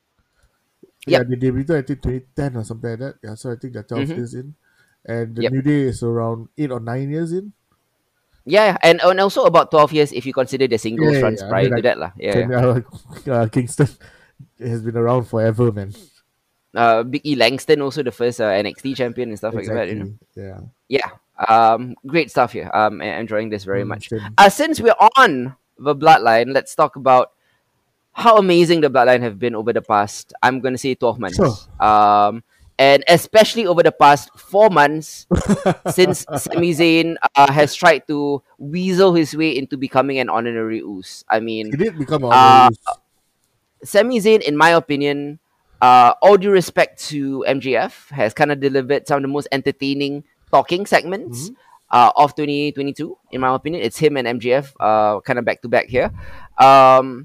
Yeah, Yep. they debuted I think twenty ten or something like that. Yeah, so I think they're 12 Mhm. years in, and the Yep. New Day is around eight or nine years in. Yeah, yeah, and and also about twelve years if you consider the singles Yeah, yeah, runs yeah. I prior mean, to like, that, lah. Yeah, Ken- yeah. uh, uh, Kingston has been around forever, man. Uh, Big E Langston also the first uh, N X T champion and stuff like that. You know. Yeah. Yeah. Um, great stuff here. Um, I'm enjoying this very Mm, much. same. Uh, since we're on the Bloodline, let's talk about how amazing the Bloodline have been over the past. I'm gonna say twelve months. Sure. Um, and especially over the past four months since Sami Zayn uh, has tried to weasel his way into becoming an honorary Uso. I mean, He did become Uh, honorary. Sami Zayn, in my opinion, uh, all due respect to M J F, has kind of delivered some of the most entertaining talking segments Mhm. uh, of twenty twenty-two. In my opinion, it's him and M J F, uh, kind of back to back here. Um,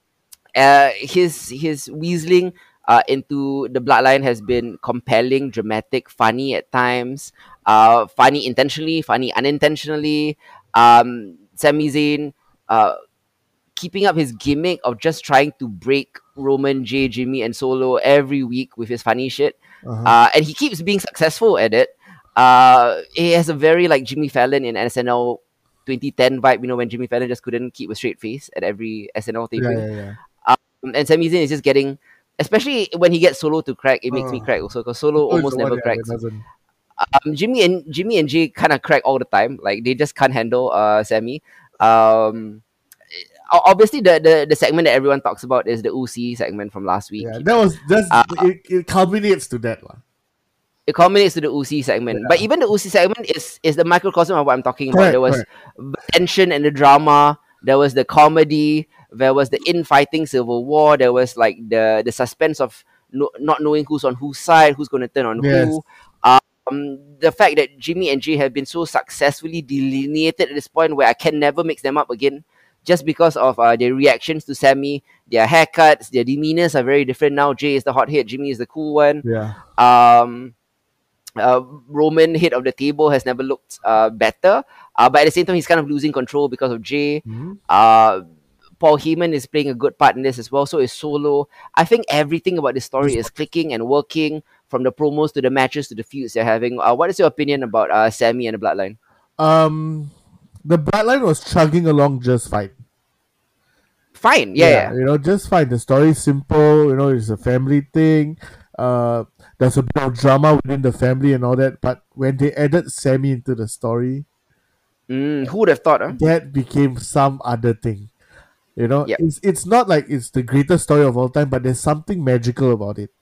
uh, his his weaseling uh, into the Bloodline has been compelling, dramatic, funny at times. Uh, funny intentionally, funny unintentionally. Um, Sami Zayn. Uh, keeping up his gimmick of just trying to break Roman, Jay, Jimmy, and Solo every week with his funny shit. Uh-huh. Uh, and he keeps being successful at it. Uh, he has a very like Jimmy Fallon in S N L twenty ten vibe, you know, when Jimmy Fallon just couldn't keep a straight face at every S N L yeah, taping. yeah, yeah. Um, and Sami Zayn is just getting, especially when he gets Solo to crack, it makes me Oh. crack also because Solo Oh, it's almost the one never that- cracks. that doesn't. Um, Jimmy and Jimmy and Jay kind of crack all the time. Like they just can't handle uh Sammy. Um, o- obviously the, the the segment that everyone talks about is the U C segment from last week. Yeah, that was that's Uh, it, it culminates to that lah. It culminates to the U C segment, but even the U C segment is is the microcosm of what I'm talking about. Correct, There was the tension and the drama. There was the comedy. There was the infighting civil war. There was like the the suspense of no, not knowing who's on whose side, who's going to turn on Yes. who. Um, Um, the fact that Jimmy and Jay have been so successfully delineated at this point where I can never mix them up again, just because of uh, their reactions to Sammy, their haircuts, their demeanors are very different now. Jay is the hothead, Jimmy is the cool one. Yeah. Um, uh, Roman, head of the table, has never looked uh, better. Uh, but at the same time, he's kind of losing control because of Jay. Mm-hmm. Uh, Paul Heyman is playing a good part in this as well. So is Solo. I think everything about this story is clicking and working, from the promos to the matches to the feuds they're having. Uh, what is your opinion about uh, Sammy and the Bloodline? Um, the Bloodline was chugging along just fine. Fine, yeah, yeah. You know, just fine. The story is simple. You know, it's a family thing. Uh, there's a bit of drama within the family and all that. But when they added Sammy into the story, Mm, who would have thought? Huh? that became some other thing. You know, Yep. it's it's not like it's the greatest story of all time, but there's something magical about it.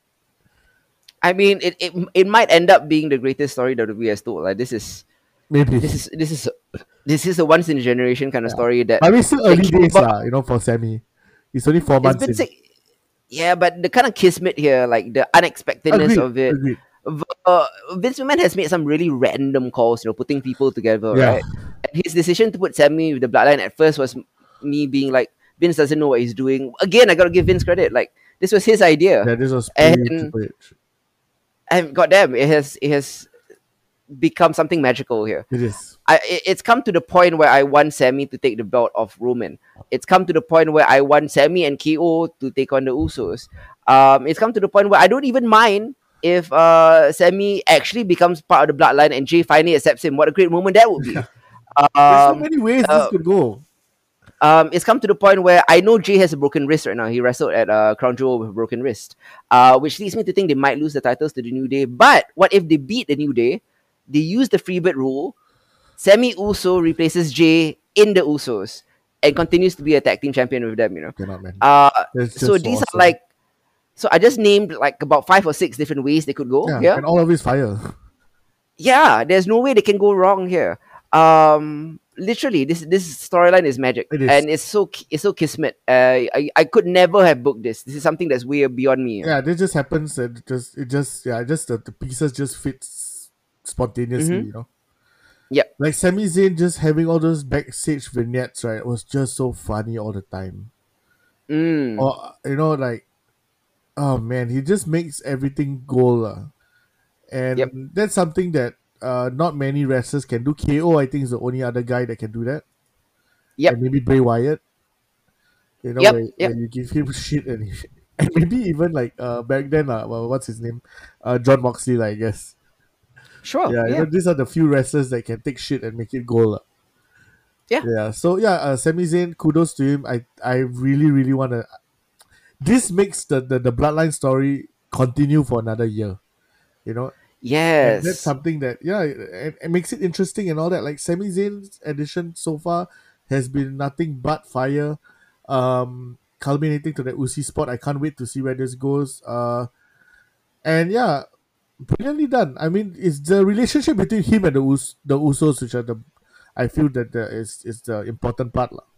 I mean, it, it it might end up being the greatest story that we has told. Like this is Maybe this is this is this is a once in a generation kind of Yeah. story that. I mean, still that early came days, about- lah. You know, for Sammy, it's only four It's months been in. sick. Yeah, but the kind of kismet here, like the unexpectedness Agreed, of it. agreed. V- Uh, Vince McMahon has made some really random calls, you know, putting people together, Yeah. right? And his decision to put Sammy with the Bloodline at first was m- me being like, Vince doesn't know what he's doing. Again, I gotta give Vince credit. Like this was his idea, Yeah, this was pretty and Triple H. and goddamn, it has it has become something magical here. It is. I, it- it's come to the point where I want Sammy to take the belt off Roman. It's come to the point where I want Sammy and K O to take on the Usos. Um, it's come to the point where I don't even mind if uh, Sammy actually becomes part of the Bloodline and Jay finally accepts him. What a great moment that would be. There's so Um, many ways uh, this could go. um, it's come to the point where I know Jay has a broken wrist right now. He wrestled at uh, Crown Jewel with a broken wrist, uh, which leads me to think they might lose the titles to the New Day. But what if they beat the New Day? They use the freebird rule. Sammy Uso replaces Jay in the Usos and continues to be a tag team champion with them. You know, Cannot, man. uh, That's so just these awesome. are like, so I just named like about five or six different ways they could go. yeah, Yeah, and all of his fire. yeah. There's no way they can go wrong here. Um, literally, this this storyline is magic, It is. and it's so ki- it's so kismet. Uh, I I could never have booked this. This is something that's way beyond me. Yeah, this just happens. And it just it just yeah, just the, the pieces just fits spontaneously. Mhm. You know. Yep. Like Sami Zayn just having all those backstage vignettes, right? Was just so funny all the time. Mm. Or you know, like, oh man, he just makes everything gold, lah. And Yep. that's something that uh, not many wrestlers can do. K O, I think, is the only other guy that can do that. Yep. And maybe Bray Wyatt. You know, Yep, where, yep. where you give him shit and, he, and maybe even like uh, back then, uh, well, what's his name? Uh, John Moxley, lah, I guess. Sure. yeah, Yeah. you know, these are the few wrestlers that can take shit and make it gold. lah. Yeah. Yeah. So yeah, uh, Sami Zayn, kudos to him. I I really really want to. This makes the, the the Bloodline story continue for another year. You know, Yes. and that's something that yeah, it, it makes it interesting and all that. Like Sami Zayn's edition so far has been nothing but fire, um, culminating to the Uzi spot. I can't wait to see where this goes. Uh, and yeah, brilliantly done. I mean, it's the relationship between him and the Us- the Usos, which are the I feel that the, is is the important part, lah.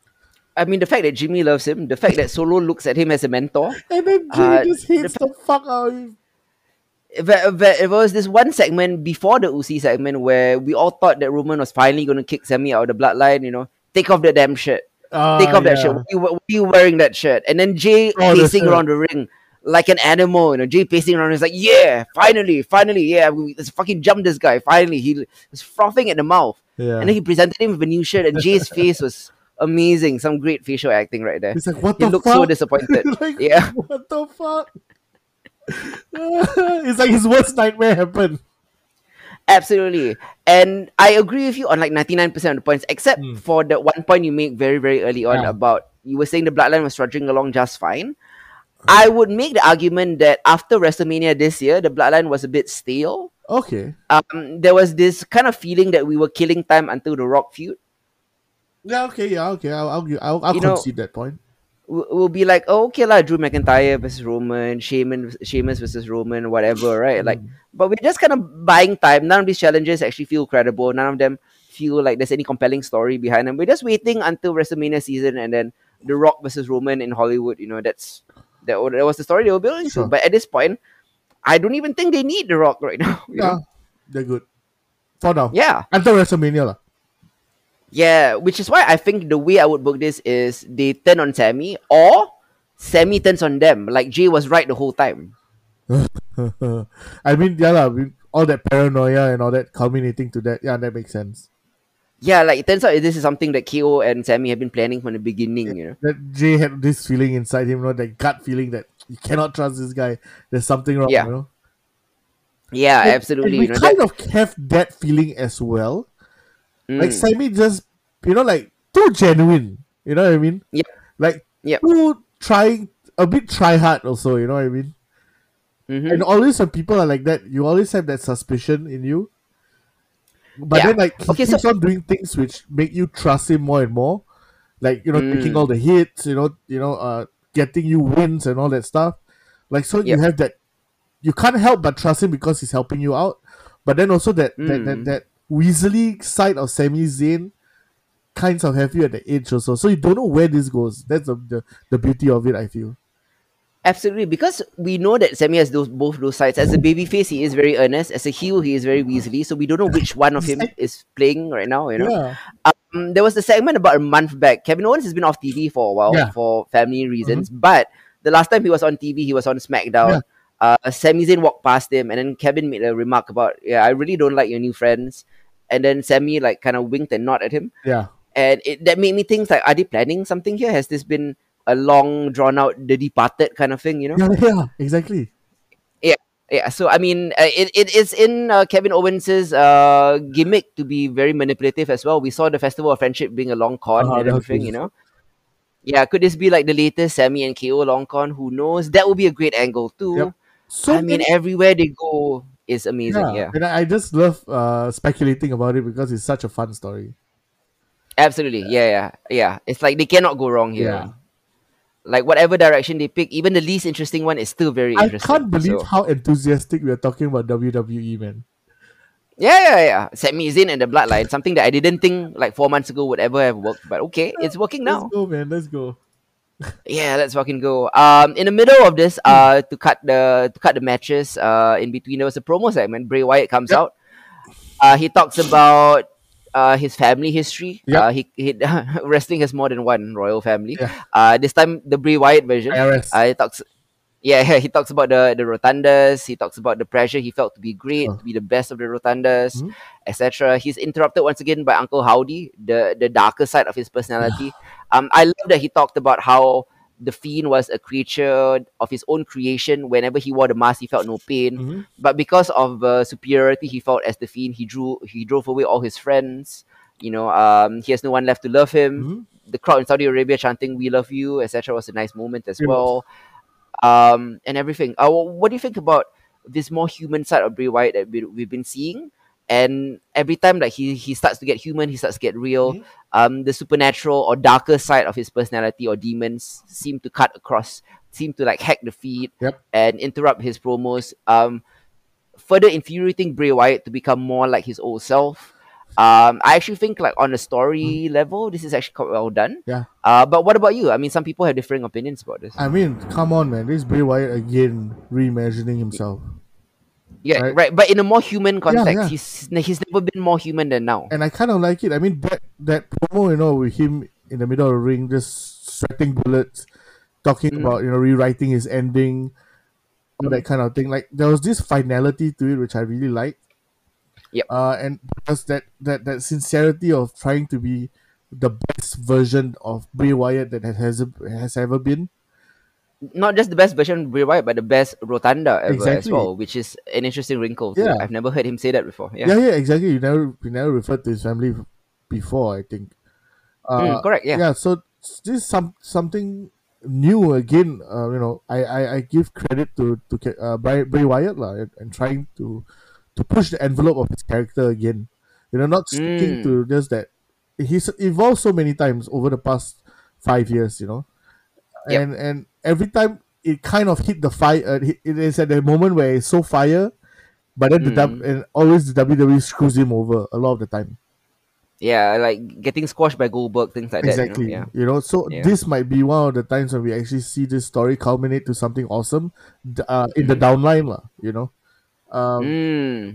I mean, the fact that Jimmy loves him, the fact that Solo looks at him as a mentor. And then Jay Uh, just hates the fuck out of him. There, there there was this one segment before the Uzi segment where we all thought that Roman was finally going to kick Sammy out of the bloodline. You know, take off the damn shirt. Ah, Take off that yeah. shirt. Why you, why you wearing that shirt? And then Jay Oh, the pacing shirt. around the ring like an animal. You know, Jay pacing around. Is like, yeah, finally, finally, yeah, we, let's fucking jump this guy. Finally, he was frothing at the mouth. Yeah. And then he presented him with a new shirt, and Jay's face was amazing. Some great facial acting right there. He's like, what He the looked fuck? so disappointed. like, Yeah. What the fuck? It's like his worst nightmare happened. Absolutely. And I agree with you on like ninety-nine percent of the points, except Hmm. for the one point you make very, very early on Yeah. about you were saying the bloodline was trudging along just fine. I would make the argument that after WrestleMania this year, the bloodline was a bit stale. Okay. Um, there was this kind of feeling that we were killing time until the Rock feud. Yeah, okay, yeah, okay. I'll I'll, I'll, I'll You know- concede that point. We'll we'll be like, oh, okay, lah, Drew McIntyre versus Roman, Sheamus, Sheamus versus Roman, whatever, right? Like, but we're just kind of buying time. None of these challenges actually feel credible. None of them feel like there's any compelling story behind them. We're just waiting until WrestleMania season and then The Rock versus Roman in Hollywood. You know, that's that, that was the story they were building Sure. to. But at this point, I don't even think they need The Rock right now. you Yeah. know? they're good for now. Yeah. Until WrestleMania, lah. Yeah, which is why I think the way I would book this is they turn on Sammy or Sammy turns on them. Like Jay was right the whole time. I mean, yeah, lah, we- all that paranoia and all that culminating to that. Yeah, that makes sense. Yeah, like it turns out this is something that K O and Sammy have been planning from the beginning, you know. That Jay had this feeling inside him, you know, that gut feeling that you cannot trust this guy. There's something wrong, Yeah. you know. Yeah, And, absolutely. and we You know, kind that, of have that feeling as well. Like mm, Sammy just, you know, like too genuine. You know what I mean? yeah, Like yeah. too trying, a bit try hard also. You know what I mean? Mm-hmm. And always when people are like that, you always have that suspicion in you. But Yeah. then, like, he Okay, so keeps on doing things which make you trust him more and more. Like, you know, taking all mm, the hits, you know, you know, uh, getting you wins and all that stuff. Like, so you yep. have that. You can't help but trust him because he's helping you out. But then also that that that, Mm. that Weasley side of Sami Zayn kinds of have you at the edge also. So you don't know where this goes. That's the the, the beauty of it, I feel. Absolutely, because we know that Sammy has those both those sides. As a babyface, he is very earnest. As a heel, he is very Weasley. So we don't know which one of him Exactly. is playing right now. You know, Yeah. um, there was the segment about a month back. Kevin Owens has been off T V for a while Yeah. for family Mhm. reasons, but the last time he was on T V, he was on Yeah. SmackDown. Uh, Sami Zayn walked past him, and then Kevin made a remark about, "Yeah, I really don't like your new friends." And then Sammy like kind of winked and nodded at him, Yeah. and it, that made me think like, are they planning something here? Has this been a long drawn out The Departed kind of thing? You know? Yeah. Yeah. Exactly. Yeah, yeah. So I mean, uh, it, it is in uh, Kevin Owens's uh, gimmick to be very manipulative as well. We saw the Festival of Friendship being a long con Uh, and that was everything, you good. know. Yeah, could this be like the latest Sammy and K O long con? Who knows? That would be a great angle Yep. too. So I mean, many. everywhere they go is amazing. Yeah. Yeah, And I, I just love uh, speculating about it because it's such a fun story. absolutely. Yeah, yeah, yeah. It's like they cannot go wrong here. Yeah. Like whatever direction they pick, even the least interesting one is still very I interesting. can't believe So how enthusiastic we are talking about W W E, man. yeah, yeah, yeah. Sami Zayn and the Bloodline, something that I didn't think like four months ago would ever have worked, but okay, it's working Let's now. go, man. Let's go. Yeah, let's fucking go. Um, in the middle of this, uh, to cut the to cut the matches, uh, in between there was a promo segment. Bray Wyatt comes Yep. out. Uh, he talks about uh his family history. Yep. Uh, he, he wrestling has more than one royal family. Yeah. Uh, this time the Bray Wyatt version. I R S. Uh, he talks. Yeah, yeah, he talks about the the rotundas. He talks about the pressure he felt to be great, Oh. to be the best of the rotundas, Mhm. et cetera. He's interrupted once again by Uncle Howdy, the the darker side of his personality. um, I love that he talked about how the Fiend was a creature of his own creation. Whenever he wore the mask, he felt no pain, Mhm. but because of uh, superiority he felt as the Fiend, he drew he drove away all his friends. You know, um, he has no one left to love him. Mhm. The crowd in Saudi Arabia chanting "We love you," et cetera was a nice moment as It was. well, um, and everything. Uh, wh- what do you think about this more human side of Bray Wyatt that we, we've been seeing? And every time like he, he starts to get human, he starts to get real. Mhm. Um, the supernatural or darker side of his personality or demons seem to cut across, seem to like hack the feed Yep. and interrupt his promos. Um, further infuriating Bray Wyatt to become more like his old self. Um, I actually think like on a story level, this is actually quite well done. Yeah. Uh, but what about you? I mean, some people have differing opinions about this. I mean, come on, man. This is Bray Wyatt again reimagining himself. Yeah, Right. right. But in a more human context, yeah. he's he's never been more human than now. And I kind of like it. I mean, that that promo, you know, with him in the middle of the ring, just sweating bullets, talking Mhm. about, you know, rewriting his ending, all that kind of thing. Like, there was this finality to it, which I really liked. Yep. Uh, and because that, that, that sincerity of trying to be the best version of Bray Wyatt that has has ever been. Not just the best version of Bray Wyatt, but the best Rotunda ever as Exactly. well, which is an interesting wrinkle. Too. Yeah. I've never heard him say that before. Yeah, Yeah, yeah, exactly. You never, you never referred to his family before, I think. Uh, Mm, correct. Yeah. yeah. So this is some something new again. Uh, you know, I, I, I give credit to to Ke- uh, Bray, Bray Wyatt lah, and, and trying to to push the envelope of his character again. You know, not sticking Mm. to just that. He's evolved so many times over the past five years. You know, Yep. and and every time it kind of hit the fire. Uh, it it is at the moment where it's so fire, but then the Mm. W and always the W W E screws him over a lot of the time. Yeah, like getting squashed by Goldberg, things like Exactly. that. You know? You know, so Yeah. this might be one of the times when we actually see this story culminate to something awesome, d- uh, in the Mhm. downline, lah. You know, Yeah. um, Mm.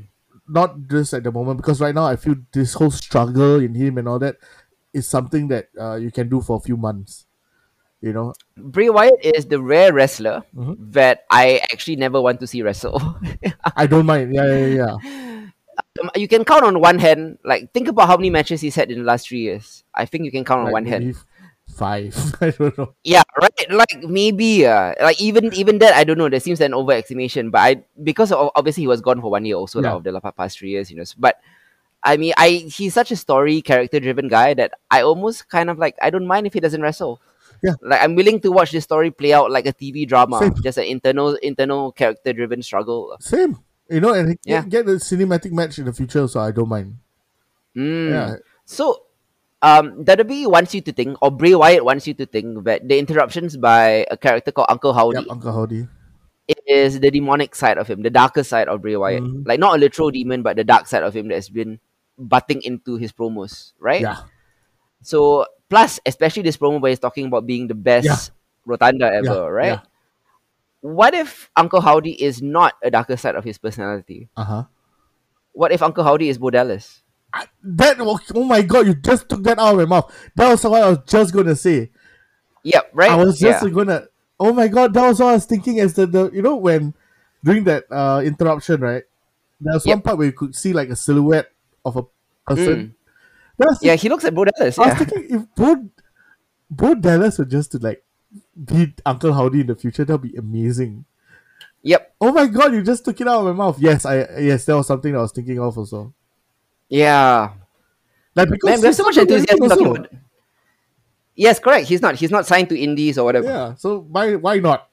not just at the moment, because right now I feel this whole struggle in him and all that is something that uh, you can do for a few months. You know. Bray Wyatt is the rare wrestler Mhm. that I actually never want to see wrestle. I don't mind. Yeah, yeah, yeah. Um, you can count on one hand. Like, think about how many matches he's had in the last three years. I think you can count on Like one hand. maybe five. I don't know. Yeah, right. Like maybe, uh, like even even that, I don't know. There seems an overestimation, but I because of, obviously he was gone for one year also like, Yeah. of the la- past three years, you know. But I mean, I he's such a story character driven guy that I almost kind of like I don't mind if he doesn't wrestle. Yeah. Like I'm willing to watch this story play out like a T V Same. drama, just an internal internal character driven struggle. Same. You know, and Yeah. get, get a cinematic match in the future, so I don't mind. Mm. Yeah. So, um, W W E wants you to think, or Bray Wyatt wants you to think that the interruptions by a character called Uncle Howdy Yep, Uncle Howdy. is the demonic side of him, the darker side of Bray Wyatt. Mhm. Like not a literal demon, but the dark side of him that's been butting into his promos, right? Yeah. So plus, especially this promo where he's talking about being the best Yeah. Rotunda ever, Yeah. right? Yeah. What if Uncle Howdy is not a darker side of his personality? Uh huh. What if Uncle Howdy is Bo Dallas? That oh my god, you just took that out of my mouth. That was what I was just gonna say. Yep, right? I was just yeah. gonna. Oh my god, that was what I was thinking. As the, the you know when during that uh interruption, right? There was one Yep. part where you could see like a silhouette of a person. Mm. Then I was Yeah, thinking, he looks like Bo Dallas. I was Yeah. thinking if both both Dallas were just to like beat Uncle Howdy in the future, that'd be amazing. Yep. Oh my god, you just took it out of my mouth. Yes, I yes, that was something I was thinking of also. Yeah. Like because Man, we have he's so not much doing enthusiasm anything talking also. about. Yes, correct. He's not. He's not signed to indies or whatever. Yeah, so why why not?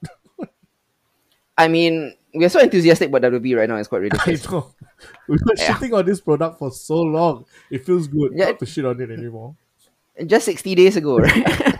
I mean, we are so enthusiastic about W W E right now. It's quite I ridiculous. know. We've been Yeah. shitting on this product for so long. It feels good Yeah. not to shit on it anymore. Just sixty days ago, right?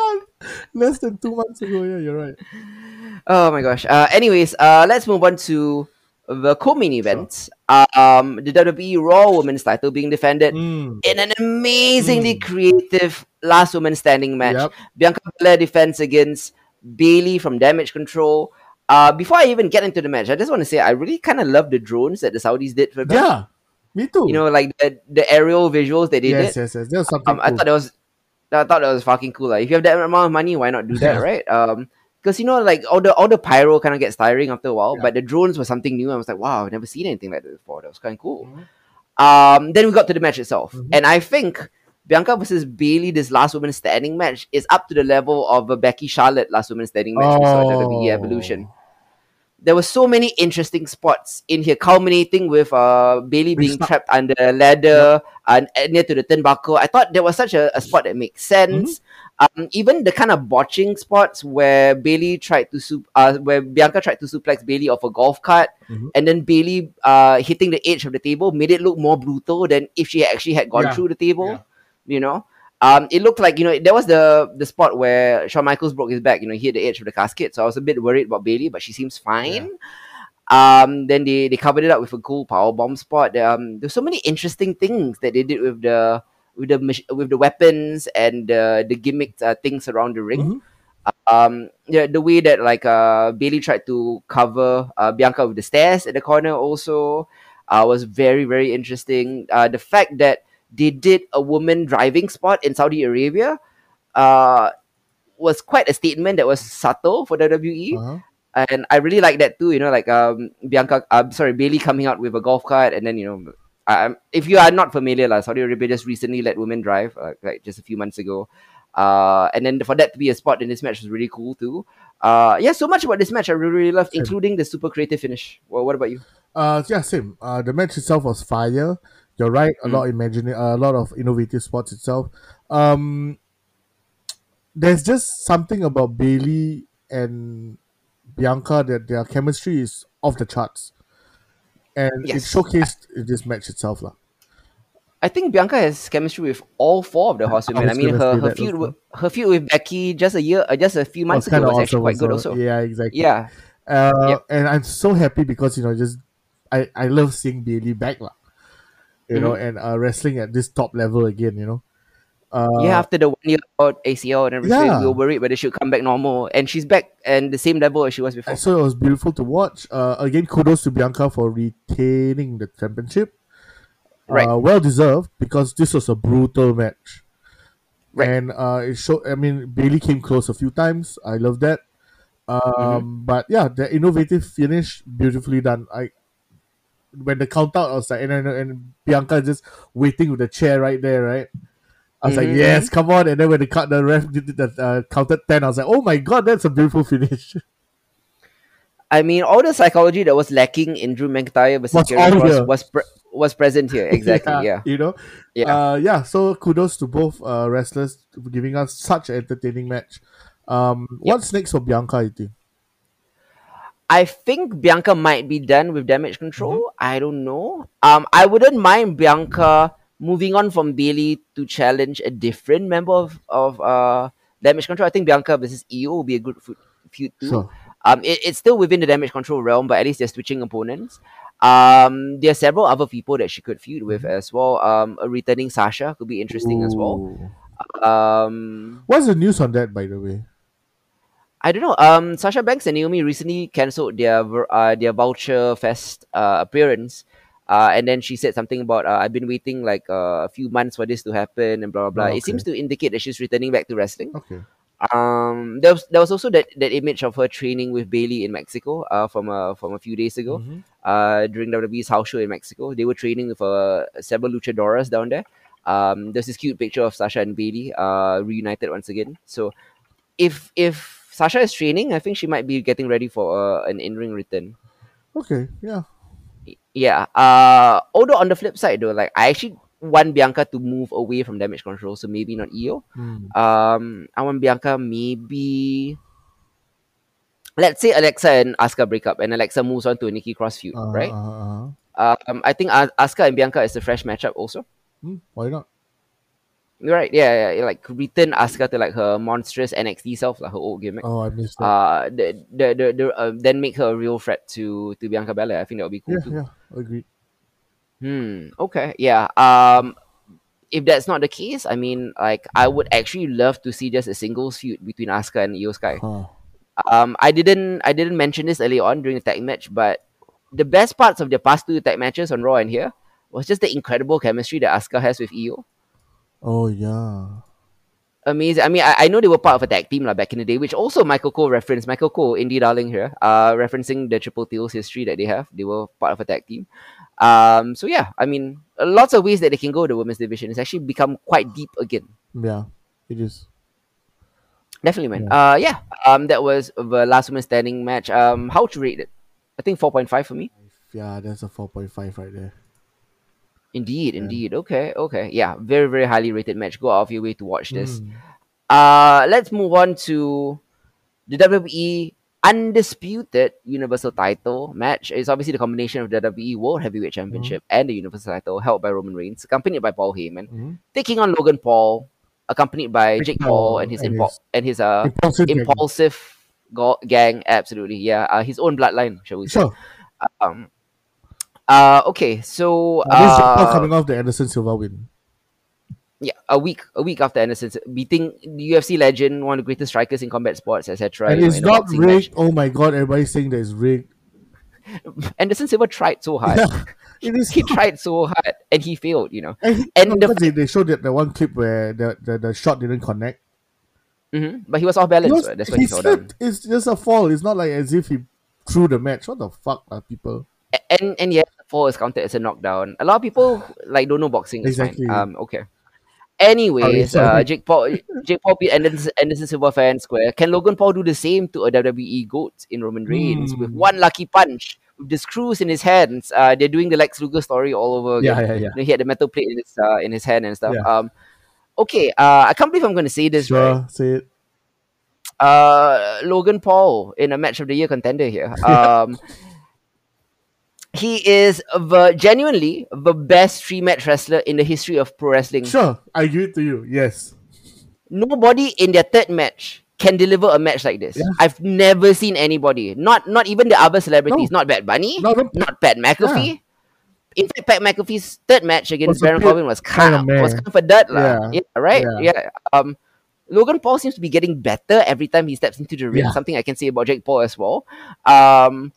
Less than two months ago, yeah, you're right. Oh my gosh. Uh, anyways, uh, let's move on to the co-main event. Um, the W W E Raw Women's title being defended Mm. in an amazingly Mm. creative last woman standing match. Yep. Bianca Belair defends against Bailey from Damage Control. Uh, before I even get into the match, I just want to say I really kind of love the drones that the Saudis did for them. Yeah, me too. You know, like the, the aerial visuals that they yes, did. yes, yes. That was something Um, I cool. thought that was, I thought that was fucking cool. Like, if you have that amount of money, why not do that, Yeah. right? Um, because you know, like all the all the pyro kind of gets tiring after a while, Yeah. but the drones were something new. I was like, wow, I've never seen anything like that before. That was kind of cool. Mhm. Um, then we got to the match itself, Mhm. and I think Bianca versus Bailey, this last woman standing match, is up to the level of a Becky Charlotte last woman standing match we saw at W W E Evolution. Oh. There were so many interesting spots in here, culminating with uh, Bailey Being being stuck. trapped under a ladder and uh, near to the turnbuckle. I thought there was such a, a spot that makes sense. Um, even the kind of botching spots where Bailey tried to sup- uh, where Bianca tried to suplex Bailey off a golf cart, Mhm. and then Bailey uh, hitting the edge of the table made it look more brutal than if she actually had gone Yeah. through the table. Yeah. You know, um, it looked like you know there was the the spot where Shawn Michaels broke his back. You know, he hit the edge of the casket, so I was a bit worried about Bailey, but she seems fine. Um, then they, they covered it up with a cool power bomb spot. Um, there's so many interesting things that they did with the with the mach- with the weapons and uh, the gimmicked uh, things around the ring. Mhm. Um, yeah, the way that like uh Bailey tried to cover uh, Bianca with the stairs at the corner also uh, was very very interesting. Uh, the fact that they did a woman driving spot in Saudi Arabia uh was quite a statement that was subtle for the W W E. Uh-huh. And I really like that too. You know, like um Bianca, I'm sorry, Bailey coming out with a golf cart, and then you know, I, I'm if you are not familiar, like Saudi Arabia just recently let women drive, uh, like just a few months ago, uh, and then for that to be a spot in this match was really cool too. Uh, yeah, so much about this match I really, really loved, Same. including the super creative finish. Well, what about you? Uh, yeah, same. Uh, the match itself was fire. You're right. A Mm. lot imagine a lot of innovative spots itself. Um, there's just something about Bailey and Bianca that their chemistry is off the charts, and Yes. it's showcased in this match itself, lah. I think Bianca has chemistry with all four of the horsewomen. I was mean, gonna her, say her that feud also. with, her feud with Becky just a year, uh, just a few months Was ago kind of was actually awesome. quite good also. also. Yeah, exactly. Yeah, Uh, Yep. and I'm so happy because you know just I I love seeing Bailey back, lah. You know, Mhm. and uh, wrestling at this top level again. You know, Yeah, Uh, after the one year out A C L and everything, we were yeah, worried whether she'll come back normal, and she's back and the same level as she was before. so it was beautiful to watch. Uh, again, kudos to Bianca for retaining the championship. Right, Uh, well deserved because this was a brutal match, right. and uh, it showed. I mean, Bailey came close a few times. I love that. Mm-hmm. Um, but yeah, the innovative finish, beautifully done. I when the count out, I was like, and, and, and Bianca just waiting with the chair right there, right? I was like, Mm-hmm, mm-hmm. yes, come on. And then when the, cut, the ref did the uh, counted ten, I was like, oh my god, that's a beautiful finish. I mean, all the psychology that was lacking in Drew McIntyre versus Was Karrion all Cross here. was pre- was present here. Exactly. Yeah, Yeah. you know? Yeah. Uh, yeah, so kudos to both uh, wrestlers for giving us such an entertaining match. Um, Yep. what's next for Bianca, I think? I think Bianca might be done with damage Mm-hmm. control. I don't know. Um, I wouldn't mind Bianca moving on from Bailey to challenge a different member of of uh damage control. I think Bianca versus Io will be a good feud, feud too. Sure. Um, it, it's still within the damage control realm, but at least they're switching opponents. Um, there are several other people that she could feud with Mm-hmm. as well. Um, a returning Sasha could be interesting as well. Ooh. Um, What's the news on that, by the way? I don't know. Um, Sasha Banks and Naomi recently cancelled their ver- uh, their Voucher Fest uh, appearance, uh, and then she said something about uh, I've been waiting like uh, a few months for this to happen and blah blah Oh, blah. It okay. seems to indicate that she's returning back to wrestling. Okay. Um, there was there was also that, that image of her training with Bailey in Mexico uh, from a from a few days ago, Mm-hmm. uh, during W W E's house show in Mexico. They were training with uh, several luchadoras down there. Um, there's this cute picture of Sasha and Bailey uh, reunited once again. So if if Sasha is training, I think she might be getting ready for uh, an in ring return. Okay, yeah. Yeah. Uh, although on the flip side though, like I actually want Bianca to move away from damage control, so maybe not Io. Mm. Um, I want Bianca maybe. Let's say Alexa and Asuka break up, and Alexa moves on to a Nikki Cross feud, Uh, right? uh, uh, Um, I think As- Asuka and Bianca is a fresh matchup also. mm, why not? Right? Yeah, yeah. Like return Asuka to like her monstrous N X T self, like her old gimmick. Oh, I missed that. Uh, the the the, the uh, then make her a real threat to to Bianca Belair. I think that would be cool Yeah, too. yeah, agreed. Hmm. Okay. Yeah. Um. If that's not the case, I mean, like, I would actually love to see just a singles feud between Asuka and Io Sky. Huh. Um. I didn't. I didn't mention this early on during the tag match, but the best parts of the past two tag matches on Raw and here was just the incredible chemistry that Asuka has with Io. Oh, yeah. Amazing. I mean, I, I know they were part of a tag team like, back in the day, which also Michael Cole referenced. Michael Cole, Indie Darling here, uh, referencing the Triple Tails history that they have. They were part of a tag team. Um, so yeah, I mean, lots of ways that they can go. The women's division it's actually become quite deep again. Yeah, it is. Definitely, man. Yeah, Uh, yeah. Um, that was the last woman standing match. Um, how would you rate it? I think four point five for me. yeah, that's a four point five right there. Indeed, Yeah. indeed. Okay, okay. Yeah, very, very highly rated match. Go out of your way to watch this. Mm. Uh, let's move on to the W W E undisputed Universal Title match. It's obviously the combination of the W W E World Heavyweight Mm. Championship and the Universal Title held by Roman Reigns, accompanied by Paul Heyman, Mm. taking on Logan Paul, accompanied by Big Jake Paul and Paul his and impo- his and his uh impulsive gang. impulsive go- gang. Absolutely, yeah. Uh, his own bloodline, shall we say? Sure. Um. Uh. Okay. So. Uh, this is Jake Paul Uh. coming off the Anderson Silva win. Yeah. A week. A week after Anderson beating the U F C legend, one of the greatest strikers in combat sports, et cetera. And You know, it's in a not boxing match. rigged. Oh my god, everybody's saying that it's rigged. Anderson Silva tried so hard. Yeah, it is. He tried so hard and he failed, you know. And, he, And no, the because they, they showed that the one clip where the, the, the shot didn't connect. Mhm, but he was off He balance. was, right? That's what he he saw down. slipped. It's just a fall. It's not like as if he threw the match. What the fuck are people? A- And and yes, the fall is counted as a knockdown. A lot of people like don't know boxing. It's Exactly. fine. Um. Okay. Sorry, Anyways, uh, sorry. Jake Paul, Jake Paul beat Anderson, Anderson Silva fair and square. Can Logan Paul do the same to a W W E GOAT in Roman Reigns with Hmm. one lucky punch with the screws in his hands? Uh, they're doing the Lex Luger story all over Yeah, again. yeah, yeah. You know, he had the metal plate in his uh, in his hand and stuff. Yeah. Um. Okay. Uh, I can't believe I'm going to say this, right? Sure, say it. Uh, Logan Paul in a match of the year contender here. Um, he is the genuinely the best three match wrestler in the history of pro wrestling. Sure, I give it to you. Yes. Nobody in their third match can deliver a match like this. Yeah. I've never seen anybody. Not not even the other celebrities. No. Not Bad Bunny. No, no. Not Pat McAfee. In fact, Pat McAfee's third match against Was a Baron bit Corbin was kind kind of was meh. kind of a dud lah. Yeah, Yeah, right. yeah, Yeah. Um, Logan Paul seems to be getting better every time he steps into the ring. yeah. Something I can say about Jake Paul as well. Um,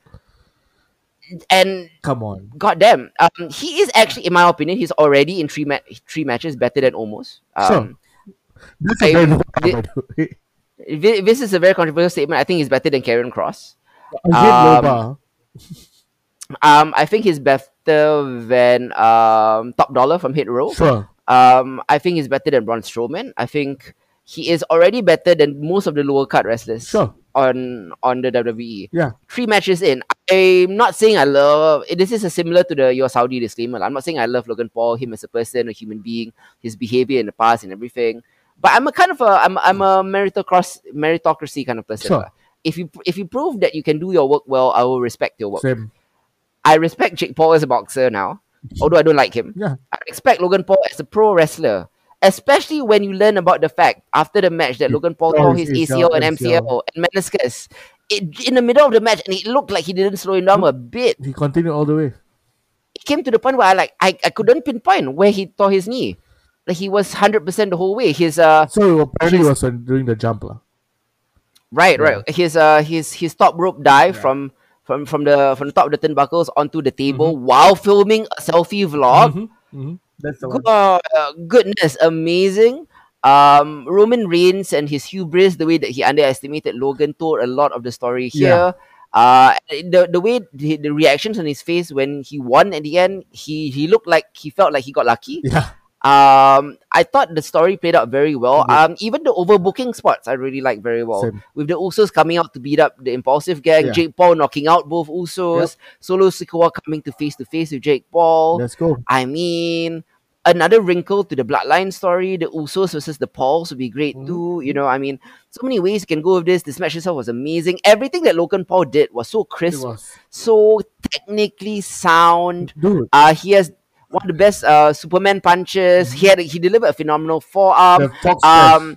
and Come on. goddamn, um, he is actually, in my opinion, he's already in three ma- three matches better than Omos. Sure. Um, This is very I'm, low bar, thi- by the way. thi- this is a very controversial statement. I think he's better than Karrion Cross. Again, low Um, bar. um, I think he's better than um, Top Dollar from Hit Row. Sure. Um, I think he's better than Braun Strowman. I think he is already better than most of the lower card wrestlers Sure. on on the W W E. Yeah. Three matches in, I'm not saying I love. This is a similar to the your Saudi disclaimer. I'm not saying I love Logan Paul, him as a person, a human being, his behavior in the past and everything. But I'm a kind of a I'm I'm a meritocracy meritocracy kind of person. Sure. lah. If you if you prove that you can do your work well, I will respect your work. Same. I respect Jake Paul as a boxer now, although I don't like him. Yeah. I respect Logan Paul as a pro wrestler, especially when you learn about the fact after the match that He Logan Paul tore tore his his A C A C L, L and M C L and meniscus it, in the middle of the match, and it looked like he didn't slow him down a bit. He continued all the way. It came to the point where I like I, I couldn't pinpoint where he tore his knee. Like he was hundred percent the whole way. His uh So apparently it his was when, during the jump. lah. right Yeah. right his uh his his top rope dive Yeah. from from from the from the top of the turnbuckles onto the table while filming a selfie vlog. Mhm, mhm. That's the one. God, uh, goodness, amazing. Um, Roman Reigns and his hubris, the way that he underestimated Logan, told a lot of the story here. Uh, the the way the, the reactions on his face when he won at the end, he he looked like he felt like he got lucky. Yeah. Um, I thought the story played out very well. It did. Um, even the overbooking spots I really like very well. Same. With the Usos coming out to beat up the Impulsive Gang, Yeah. Jake Paul knocking out both Usos, Solo Sikoa coming to face to face with Jake Paul. Let's go. I mean, another wrinkle to the Bloodline story, the Usos versus the Pauls would be great Mhm. too. You know, I mean, so many ways you can go with this. This match itself was amazing. Everything that Logan Paul did was so It crisp, was. so technically sound. Dude. Uh, he has one of the best uh, Superman punches. He had he delivered a phenomenal forearm. The fox splash. Um,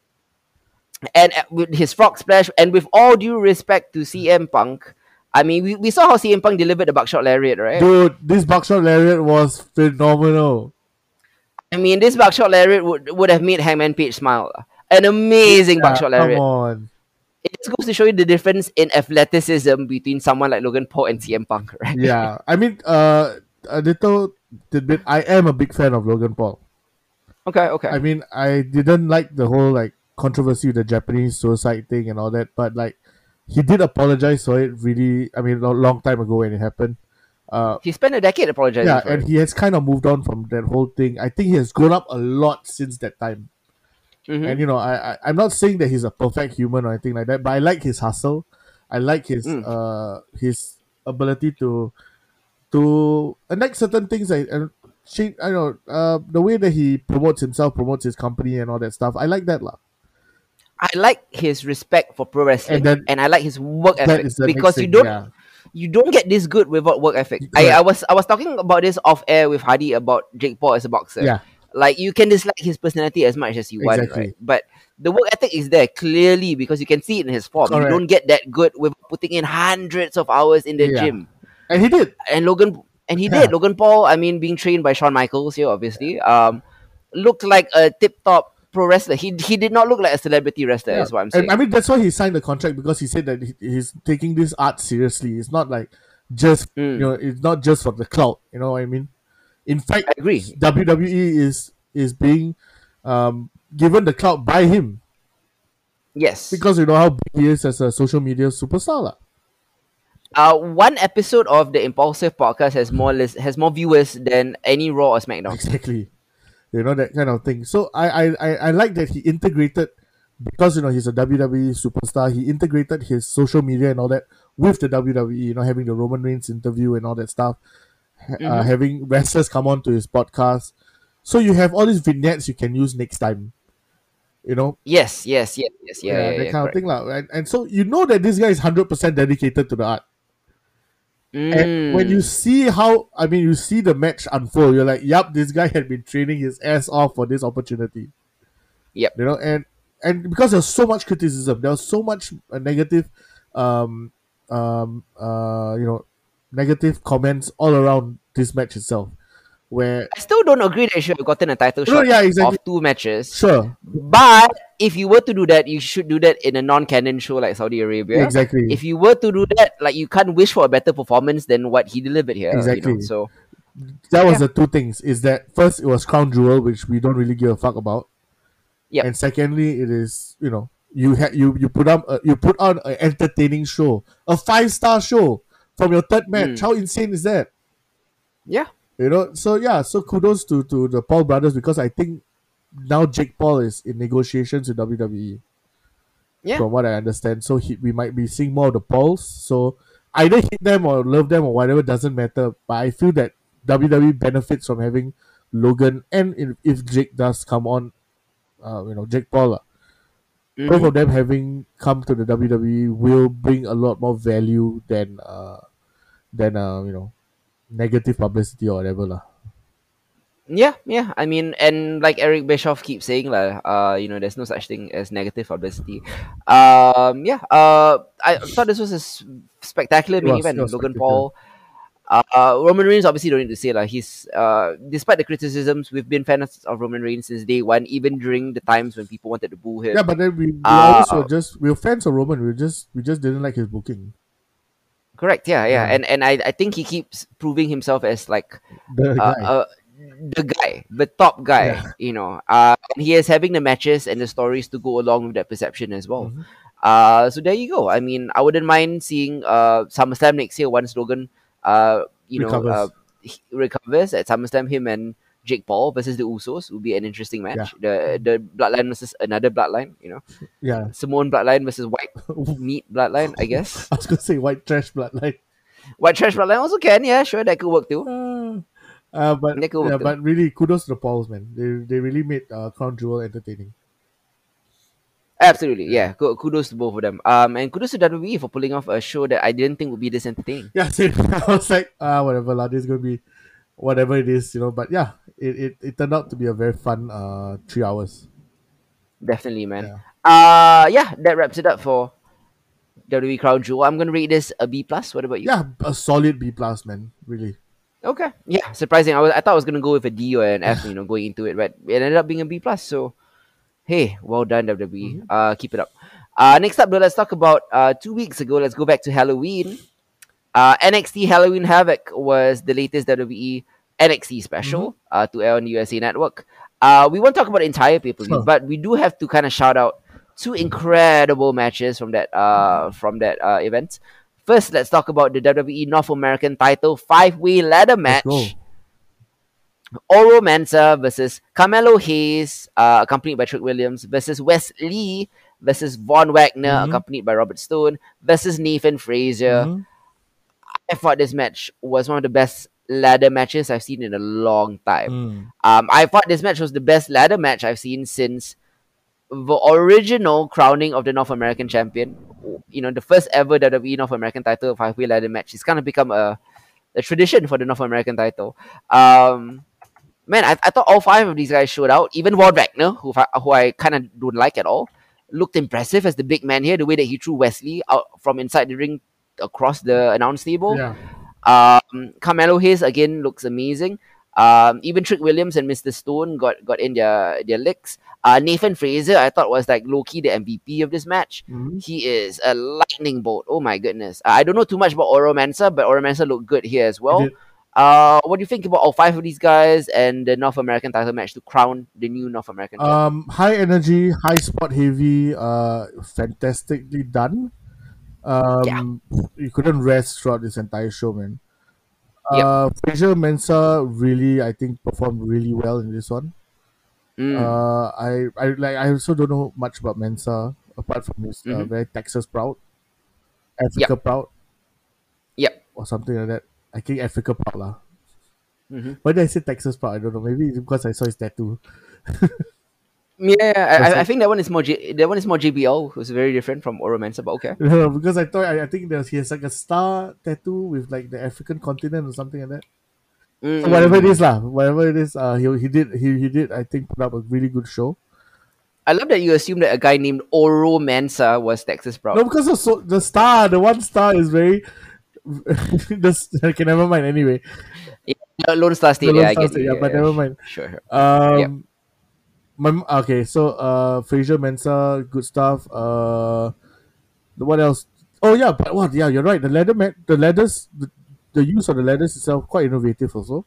and uh, with his frog splash, and with all due respect to C M Punk, I mean, we, we saw how C M Punk delivered the buckshot lariat, right? Dude, this buckshot lariat was phenomenal. I mean, this buckshot lariat would, would have made Hangman Page smile. An amazing Yeah, buckshot come lariat. on. It just goes to show you the difference in athleticism between someone like Logan Paul and C M Punk, right? Yeah. I mean, uh, a little tidbit. I am a big fan of Logan Paul. Okay, okay. I mean, I didn't like the whole like controversy with the Japanese suicide thing and all that, but like he did apologize for it. Really, I mean, a long time ago when it happened. Uh, he spent a decade apologizing yeah, for and it. he has kind of moved on from that whole thing. I think he has grown up a lot since that time. Mhm. And you know, I, I I'm not saying that he's a perfect human or anything like that, but I like his hustle. I like his Mm. uh his ability to to and like certain things. I and she I know uh the way that he promotes himself, promotes his company and all that stuff. I like that lah. I like his respect for pro wrestling, And then- and I like his work That ethic is the next because you thing, don't yeah. you don't get this good without work ethic. I, Correct. I was I was talking about this off air with Hardy about Jake Paul as a boxer. Yeah. Like you can dislike his personality as much as you want, Exactly. right? But the work ethic is there clearly because you can see it in his form. Correct. You don't get that good with putting in hundreds of hours in the Yeah. gym. And he did. And Logan and he Yeah. did. Logan Paul, I mean, being trained by Shawn Michaels here, obviously, um, looked like a tip top pro wrestler. He he did not look like a celebrity wrestler, Yeah. is what I'm saying. And I mean that's why he signed the contract, because he said that he, he's taking this art seriously. It's not like just Mm. you know, it's not just for the clout. You know what I mean? In fact, I agree. W W E is is being um, given the clout by him Yes. because you know how big he is as a social media superstar. lah. Uh, one episode of the Impulsive podcast has more lis- has more viewers than any Raw or SmackDown. Exactly. You know, that kind of thing. So I, I, I, I like that he integrated, because you know he's a W W E superstar, he integrated his social media and all that with the W W E, you know, having the Roman Reigns interview and all that stuff, ha- uh, Mhm. having wrestlers come on to his podcast. So you have all these vignettes you can use next time. You know, Yes, yes, yes, yes, yeah, yeah, that yeah, kind correct. of thing. lah. And, and so you know that this guy is one hundred percent dedicated to the art. And when you Mm. see how, I mean, you see the match unfold, you're like, yup, this guy had been training his ass off for this opportunity. Yep. You know, and and because there's so much criticism, there was so much uh, negative, um, um, uh, you know, negative comments all around this match itself. Where I still don't agree that you should have gotten a title no, shot yeah, exactly. of two matches. Sure, But if you were to do that, you should do that in a non-canon show like Saudi Arabia. exactly, If you were to do that, like you can't wish for a better performance than what he delivered here. You know, exactly. so That was yeah, the two things. Is that first it was Crown Jewel, which we don't really give a fuck about, yep. and secondly, it is you know you ha- you you put on a, you put on an entertaining show, a five star show from your third match. Mm. How insane is that? Yeah. You know, so yeah, so kudos to to the Paul brothers because I think now Jake Paul is in negotiations with W W E, Yeah. from what I understand. So he, we might be seeing more of the Pauls. So either hate them or love them or whatever doesn't matter. But I feel that W W E benefits from having Logan and if, if Jake does come on, uh, you know, Jake Paul, uh, both Mhm. of them having come to the W W E will bring a lot more value than uh than uh you know negative publicity or whatever lah. Yeah, yeah. I mean, and like Eric Bischoff keeps saying, like, uh, you know, there's no such thing as negative publicity. Um, yeah. Uh, I thought this was a s- spectacular It main was it event. was Logan spectacular. Paul, uh, Roman Reigns. Obviously, don't need to say, like, he's uh, despite the criticisms, we've been fans of Roman Reigns since day one, even during the times when people wanted to boo Yeah, him. but then we, we Uh, always were just we were fans of Roman. We just we just didn't like his booking. correct. Yeah, yeah. Yeah, And and I I think he keeps proving himself as like the uh, guy. uh the guy, the top guy, Yeah. you know. Uh, and he is having the matches and the stories to go along with that perception as well. Mm-hmm. Uh, so there you go. I mean, I wouldn't mind seeing uh SummerSlam next year once Logan, uh, you know, uh, Recovers. he recovers at SummerSlam. Him and Jake Paul versus the Usos would be an interesting Yeah, match. The the Bloodline versus another Bloodline, you know, yeah. Samoan Bloodline versus White Meat Bloodline, I guess. I was gonna say white trash bloodline. White Trash Bloodline also can, yeah, sure, that could work too. Uh, uh, but That could yeah, work too. but really kudos to the Pauls, man. They they really made uh, Crown Jewel entertaining. Absolutely, Yeah. yeah. Ku- Kudos to both of them. Um, and kudos to W W E for pulling off a show that I didn't think would be this entertaining. Yeah, same. I was like, ah, whatever, lah. This is gonna be whatever it is, you know. But yeah, it, it, it turned out to be a very fun uh three hours. Definitely, man. Yeah. Uh, yeah, that wraps it up for W W E Crown Jewel. I'm gonna rate this a B plus. What about you? Yeah, a solid B plus, man. Really. Okay. Yeah, surprising. I was I thought I was gonna go with a D or an F, you know, going into it, but it ended up being a B plus. So hey, well done, W W E. Mhm. Uh, keep it up. Uh, next up, though, let's talk about uh two weeks ago. Let's go back to Halloween. Uh, N X T Halloween Havoc was the latest W W E N X T Mhm. special uh, to air on the U S A Network. Uh, we won't talk about the entire pay per view, Sure. but we do have to kind of shout out two incredible matches from that uh, from that uh, event. First, let's talk about the W W E North American title five way ladder Let's go. match. Oro Mensa versus Carmelo Hayes, uh, accompanied by Trick Williams, versus Wes Lee versus Von Wagner, Mhm. accompanied by Robert Stone, versus Nathan Frazier. Mhm. I thought this match was one of the best ladder matches I've seen in a long time. Mm. Um, I thought this match was the best ladder match I've seen since the original crowning of the North American champion. You know, the first ever W W E North American title five way ladder match. It's kind of become a, a tradition for the North American title. Um, man, I, I thought all five of these guys showed out. Even Von Wagner, who, I- who I kind of don't like at all, looked impressive as the big man here. The way that he threw Wesley out from inside the ring across the announce table. Yeah. Um, Carmelo Hayes again looks amazing. Um, even Trick Williams and Mister Stone got got in their their licks. Uh, Nathan Fraser, I thought was like low key the M V P of this match. Mhm. He is a lightning bolt. Oh my goodness! I don't know too much about Oro Mensa, but Oro Mensa looked good here as He well. did. Uh, what do you think about all five of these guys and the North American title match to crown the new North American champion? Um, high energy, high spot heavy, uh, fantastically done. Yeah. Um, you couldn't rest throughout this entire show, man. Yep. Uh, Fraser Mensa really, I think, performed really well in this one. Mm. Uh, I, I like, I also don't know much about Mensa apart from his uh, Mhm. very Texas proud, Africa proud, Yep. or something like that. I think Africa proud lah. Mhm. Why did I say Texas proud? I don't know. Maybe it's because I saw his tattoo. Yeah, I, That's I, I it. think that one is more J, that one is more J B L, who's very different from Oro Mensa, but okay. No, because I thought I, I think there's he has like a star tattoo with like the African continent or something like that. So whatever it Mm. is lah, whatever it is, uh, he he did he he did I think put up a really good show. I love that you assume that a guy named Oro Mensa was Texas proud. No, because of so, the star, the one star is very. the, okay, never mind. Anyway, Yeah, Lo- Lone Star The State, yeah, Lone I Star get State, you. yeah, Yeah, but yeah, never sh- mind. sure, sure. Yep. Um, my okay, so uh, Fraser Mensa, good stuff. Uh, what else? Oh yeah, but what? Yeah, you're right. The ladder, ma- the ladders, the, the use of the ladders itself quite innovative also.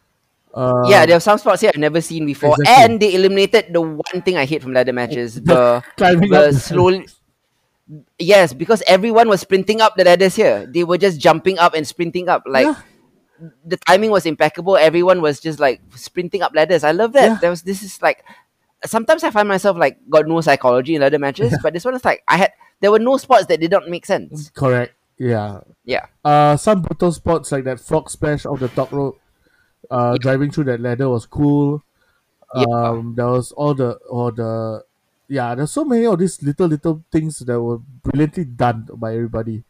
Yeah, there Um, are some spots here I've never seen before, exactly. and they eliminated the one thing I hate from ladder matches: The the climbing up the the ladder. slow. Yes, because everyone was sprinting up the ladders here. They were just jumping up and sprinting up. Like Yeah, the timing was impeccable. Everyone was just like sprinting up ladders. I love that. yeah, There was this is like sometimes I find myself like got no psychology in ladder matches, yeah. but this one is like I had there were no spots that did not make sense. Correct. Yeah. Yeah. Uh, some brutal spots like that frog splash off the top rope. Uh, Yeah. driving through that ladder was cool. Yeah. Um, there was all the all the yeah. There's so many of these little little things that were brilliantly done by everybody.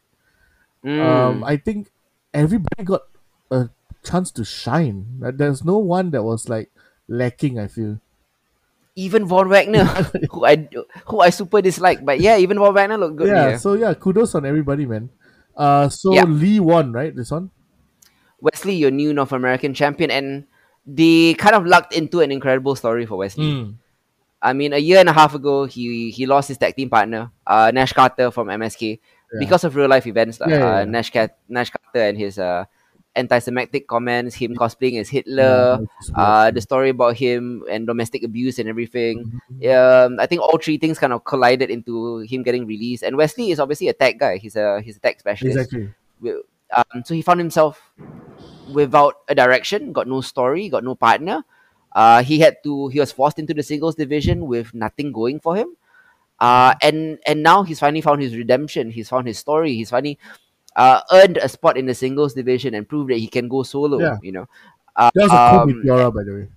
Um, Mm. I think everybody got a chance to shine. Like, there's no one that was like lacking. I feel. Even Von Wagner, who I who I super dislike, but yeah, even Von Wagner looked good Yeah. here. So yeah, kudos on everybody, man. Uh, so Yeah, Lee won, right? This one. Wesley, your new North American champion, and they kind of lucked into an incredible story for Wesley. Mm. I mean, a year and a half ago, he he lost his tag team partner, uh, Nash Carter from M S K, Yeah. because of real life events. lah. Yeah. Yeah. Uh, Yeah. Nash, Cat- Nash Carter and his uh, anti-Semitic comments, him cosplaying as Yeah, Hitler, that was weird. uh, the story about him and domestic abuse and everything. Mhm. Um, I think all three things kind of collided into him getting released. And Wesley is obviously a tech guy. He's a he's a tech specialist. Exactly. Wi- Um, so he found himself without a direction, got no story, got no partner. Uh, he had to he was forced into the singles division with nothing going for him. Uh, and and now he's finally found his redemption. He's found his story. He's finally uh, earned a spot in the singles division and proved that he can go solo. Yeah. You know. That was a cool Um, Meteora, by the way.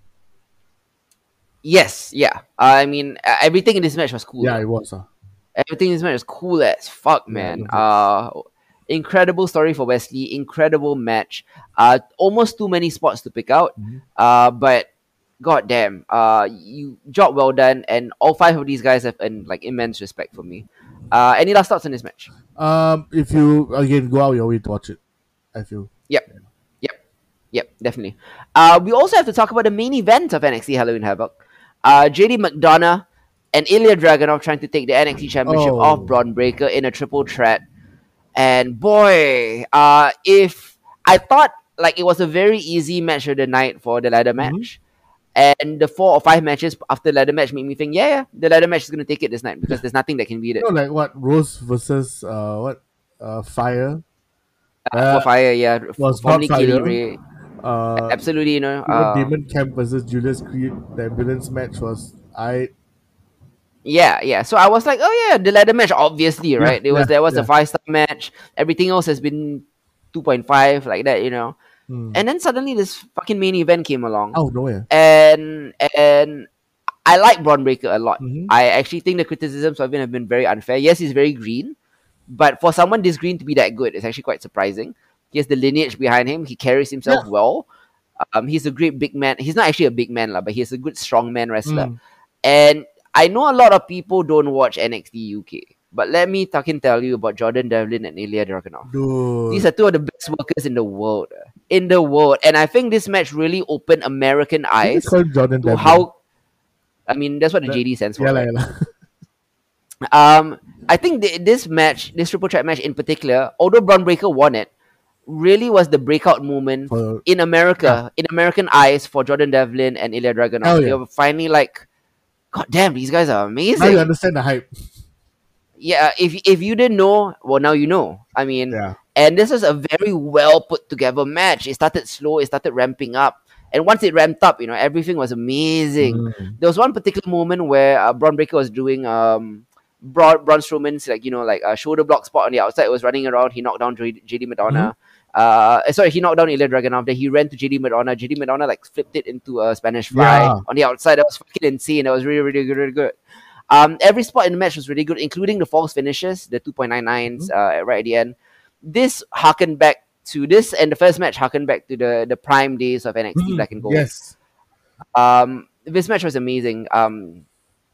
yes, yeah. I mean, uh, everything in this match was cool. Yeah, lah. it was. Uh. Everything in this match was cool as fuck, Yeah, I man. love Uh, incredible story for Wesley. Incredible match. Uh, almost too many spots to pick out. Mhm. Uh, but god damn, uh, you job well done, and all five of these guys have an like immense respect for me. Uh, any last thoughts on this match? Um, if you again go out your way to watch it, I feel. Yep, yep, yep, definitely. Uh, we also have to talk about the main event of N X T Halloween Havoc. Uh, J D McDonough and Ilya Dragunov trying to take the N X T Championship Oh. off Braun Breaker in a triple threat. And boy, uh, if I thought like it was a very easy match of the night for the ladder match, and the four or five matches after the ladder match made me think, yeah, yeah, the ladder match is gonna take it this night because there's nothing that can beat it. You know, like what Rose versus uh what uh Fire Uh, uh, for Fire, yeah, was formerly not Kaylee Fire. Ray, Uh, absolutely, you know, even uh, Damon Camp versus Julius Creed, the ambulance match was I. yeah, yeah. So I was like, oh yeah, the ladder match, obviously, right? It was yeah, there was yeah. a five star match. Everything else has been two point five, like that, you know. Hmm. And then suddenly this fucking main event came along, Out of nowhere. and and I like Braun Breaker a lot. Mhm. I actually think the criticisms of him have been very unfair. Yes, he's very green, but for someone this green to be that good, it's actually quite surprising. He has the lineage behind him. He carries himself Yeah. well. Um, he's a great big man. He's not actually a big man, lah, but he's a good strongman wrestler. Mm. And I know a lot of people don't watch N X T U K, but let me fucking tell you about Jordan Devlin and Ilya Dragunov. Dude. These are two of the best workers in the world. uh, In the world. And I think this match really opened American You eyes just call him Jordan to Devlin. how. I mean, that's what the That- J D stands for. Yeah, lah, right? yeah, lah. Um, I think th- this match, this triple threat match in particular, although Braun Breaker won it, really was the breakout moment For- in America, in American eyes for Jordan Devlin and Ilya Dragunov. Hell They yeah. were finally like, God damn, these guys are Now amazing. you understand the hype. Yeah, if if you didn't know, well, now you know. I mean, Yeah. and this was a very well put together match. It started slow, it started ramping up. And once it ramped up, you know, everything was amazing. Mm. There was one particular moment where uh, Braun Breaker was doing um Braun, Braun Strowman's like, you know, like a shoulder block spot on the outside, was running around. He knocked down J D Madonna. Uh, sorry, he knocked down Ilya Dragunov. Then he ran to J D Madonna. J D Madonna like flipped it into a Spanish fly Yeah. on the outside. That was fucking insane. That was really, really good, really good. Um, every spot in the match was really good, including the false finishes, the two point nine nines uh, right at the end. This harkened back to this, and the first match harkened back to the the prime days of N X T Mm. Black and Gold. Yes. Um, this match was amazing. Um,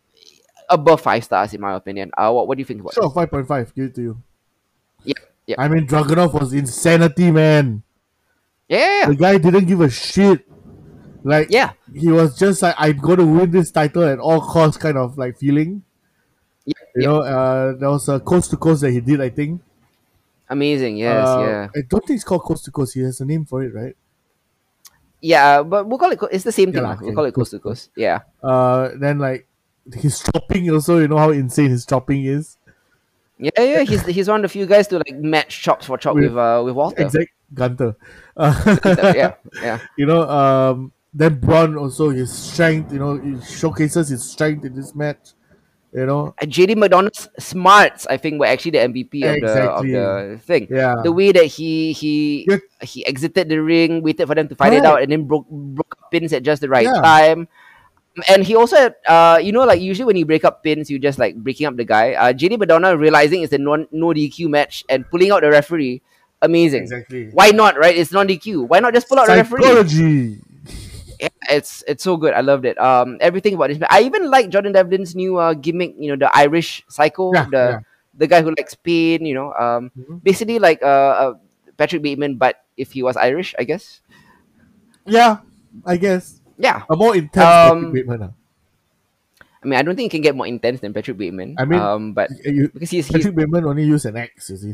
above five stars in my opinion. Uh, what what do you think about Sure, this? five point five. Give it to you. Yeah, yeah. I mean, Dragunov was insanity, man. Yeah, The yeah, guy didn't give a shit. Like yeah, he was just like, I'm gonna win this title at all costs kind of like feeling. yep, You yep. know, uh there was a coast to coast that he did, I think. Amazing. Yes, Uh yeah, I don't think it's called coast to coast. He has a name for it, right? yeah. But we'll call it. co- It's the same Yeah, thing, lah, lah. We'll okay, call it coast coast to to coast. coast. Yeah. Uh then like his chopping also, you know how insane his chopping is? Yeah, yeah. He's he's one of the few guys to like match chops for chop With with uh with Walter. exact Gunter. Gunther. Uh, Yeah, yeah. you know, um then Braun also his strength, you know, he showcases his strength in this match, you know. Uh, J D McDonald's smarts, I think, were actually the M V P of the of Exactly. the thing. Yeah. The way that he he Yeah, he exited the ring, waited for them to fight it correct. out, and then broke broke up pins at just the right Yeah. time. And he also, had, uh, you know, like usually when you break up pins, you just like breaking up the guy. Uh, J D Madonna realizing it's a non no D Q match and pulling out the referee, amazing. Exactly. Why not, right? It's non D Q. Why not just pull out the referee? Psychology. Yeah, it's it's so good. I loved it. Um, everything about this. I even like Jordan Devlin's new uh, gimmick. You know, the Irish psycho, Yeah, the yeah. the guy who likes pain. You know, um, Mhm. basically like uh, uh Patrick Bateman, but if he was Irish, I guess. Yeah, I guess. Yeah. A more intense Patrick Um, Bateman. ah. I mean, I don't think it can get more intense than Patrick Bateman. I mean, Um, but you, because he's he's Patrick Bateman only used an axe, you see.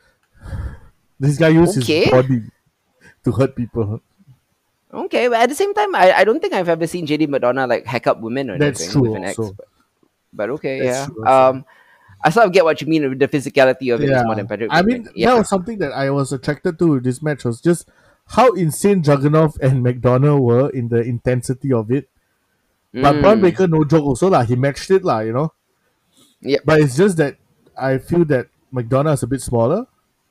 This guy used his okay. body to hurt people. Okay, but at the same time, I, I don't think I've ever seen J D Madonna like hack up women or That's anything true with an ex. also. But, but okay, That's yeah. true also. Um, I sort of get what you mean with the physicality of it is more Yeah. than Patrick I mean, Bateman. that Yeah. was something that I was attracted to with this match was just how insane Dragunov and McDonough were in the intensity of it. But Braun Mm. Breaker, no joke also lah. He matched it lah, you know. Yep. But it's just that I feel that McDonough is a bit smaller.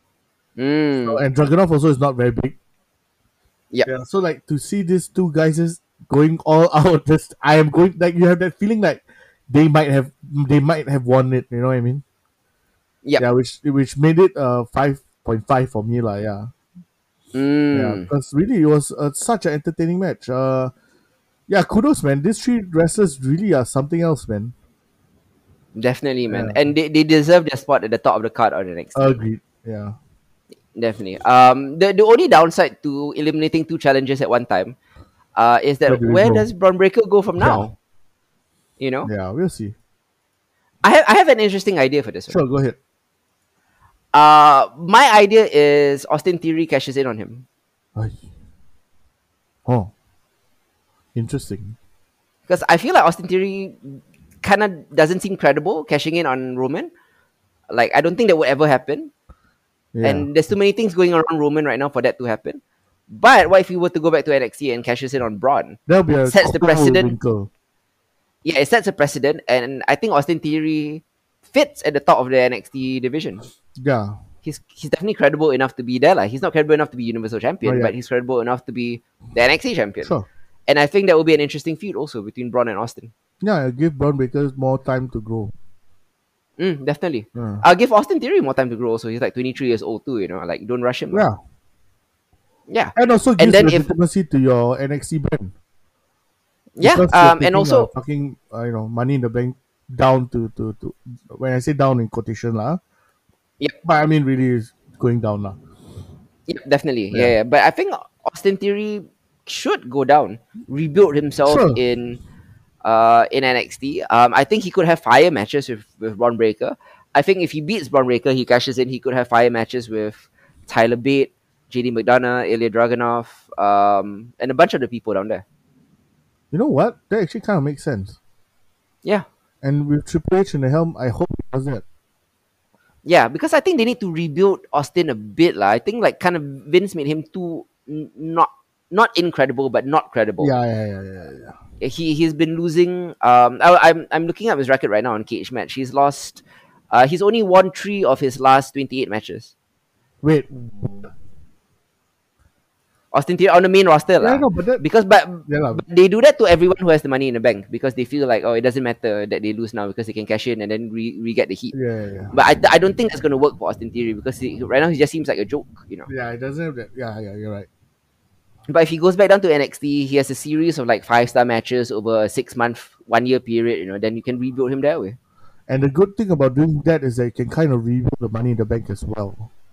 So, Mm. and Dragunov also is not very big. Yep. Yeah. So like to see these two guys just going all out, just I am going like you have that feeling like they might have they might have won it. You know what I mean? Yep. Yeah. Which which made it uh five point five for me lah. Yeah. Yeah. Mm. Because really it was uh, such an entertaining match. Uh. Yeah. Kudos, man. These three wrestlers really are something else, man. Definitely, man. Yeah. And they, they deserve their spot at the top of the card on the next team. Agreed. Yeah. Definitely. Um, the, the only downside to eliminating two challenges at one time, uh, is Where that do we where go? does Braun Breaker go from Yeah. now? You know, Yeah. We'll see. I have I have an interesting idea for this one. Sure. Go ahead. Uh, my idea is Austin Theory cashes in on him Ay. Oh. Interesting. because I feel like Austin Theory kind of doesn't seem credible cashing in on Roman. Like I don't think that would ever happen, Yeah. and there's too many things going around Roman right now for that to happen. But what if he were to go back to N X T and cashes in on Braun? That'll be a Sets the cool precedent. wrinkle. Yeah, it sets a precedent, and I think Austin Theory fits at the top of the N X T division. Yeah. He's he's definitely credible enough to be there. Like he's not credible enough to be Universal Champion, Not yet. but he's credible enough to be the N X T champion. Sure. And I think that will be an interesting feud also between Braun and Austin. Yeah, give Braun Breaker more time to grow. Mm, definitely. Yeah. I'll give Austin Theory more time to grow also. He's like twenty-three years old too, you know. Like don't rush him. Yeah. Yeah. And also And gives then if legitimacy to your N X T brand. yeah, Because you're um and taking, also uh, fucking uh, you know, money in the bank down to, to, to when I say down in quotation lah. Yep. But I mean really is going down lah. yeah, definitely. Yeah. Yeah. yeah. But I think Austin Theory should go down, rebuild himself Sure. in uh in N X T. Um I think he could have fire matches with, with Braun Breaker. I think if he beats Braun Breaker, he cashes in, he could have fire matches with Tyler Bate, J D McDonough, Ilya Dragunov, um, and a bunch of the people down there. You know what? That actually kind of makes sense. Yeah. And with Triple H in the helm, I hope he does that. Yeah, because I think they need to rebuild Austin a bit. lah. I think like kind of Vince made him too n- not not incredible, but not credible. Yeah, yeah, yeah, yeah, yeah. He he's been losing. Um, I, I'm I'm looking at his record right now on Cage Match. He's lost. Uh, he's only won three of his last twenty-eight matches. Wait. Austin Theory on the main roster, Yeah, lah. no, but that Because but, yeah, lah. but they do that to everyone who has the money in the bank because they feel like, oh, it doesn't matter that they lose now because they can cash in and then re, re get the heat. Yeah, yeah, yeah. But I, I don't think that's going to work for Austin Theory because he, right now he just seems like a joke, you know. Yeah, it doesn't have that. Yeah, yeah, you're right. But if he goes back down to N X T, he has a series of like five star matches over a six month, one year period, you know, then you can rebuild him that way. And the good thing about doing that is that you can kind of rebuild the money in the bank as well.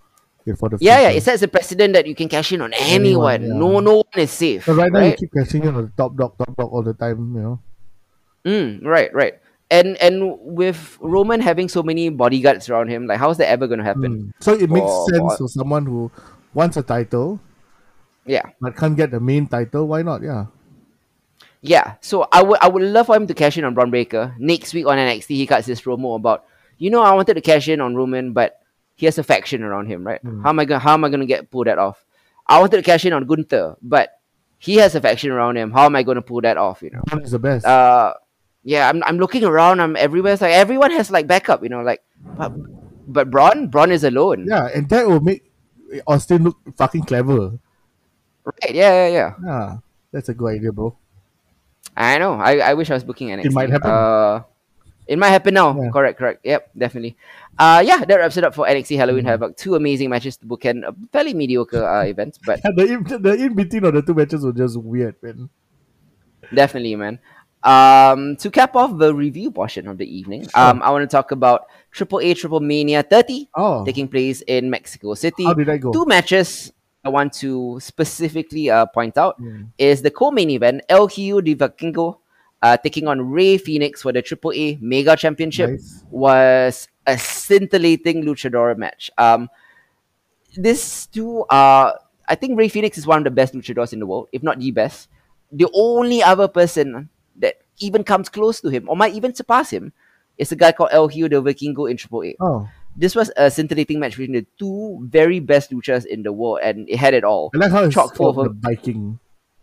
okay, for the Yeah, yeah, future. it sets a precedent that you can cash in on Anyone, anyone. yeah. No, no one is safe, But right now you right? keep cashing in on the top dog, top dog all the time, you know. Mm, right, right. And and with Roman having so many bodyguards around him, like how's that ever going to happen? Mm. So it makes For sense for for someone who wants a title yeah, but can't get the main title. Why not? Yeah. yeah. So I would I would love for him to cash in on Braun Breaker next week on N X T. He cuts this promo about, you know, I wanted to cash in on Roman, but he has a faction around him, right? Mm. How am I gonna how am I gonna get pull that off? I wanted to cash in on Gunther, but he has a faction around him. How am I gonna pull that off? You know. Braun is the best. Uh, yeah. I'm I'm looking around. I'm everywhere. It's like everyone has like backup. You know, like but but Braun Braun is alone. Yeah, and that will make Austin look fucking clever. Right? Yeah, yeah, yeah. Yeah, that's a good idea, bro. I know. I, I wish I was booking N X T. It might happen. Uh, it might happen now. Yeah. Correct, correct. Yep, definitely. Uh, yeah, that wraps it up for N X T Halloween Mm. Havoc. Two amazing matches to bookend a fairly mediocre uh, event, but Yeah, the in, the in between of the two matches was just weird, man. definitely, man. Um, to cap off the review portion of the evening, Sure. um, I want to talk about Triple A Triple Mania thirty Oh, taking place in Mexico City. how did that go? Two matches I want to specifically uh, point out Mm. is the co-main event, El Hijo de Vikingo uh, taking on Ray Phoenix for the Triple A Mega Championship, Nice. was a scintillating luchador match. Um, these two are, I think Ray Phoenix is one of the best luchadors in the world, if not the best. The only other person that even comes close to him or might even surpass him is a guy called El Hijo de Vikingo in Triple A. Oh, This was a scintillating match between the two very best luchas in the world, and it had it all. I like how it's Chock full called of the Viking.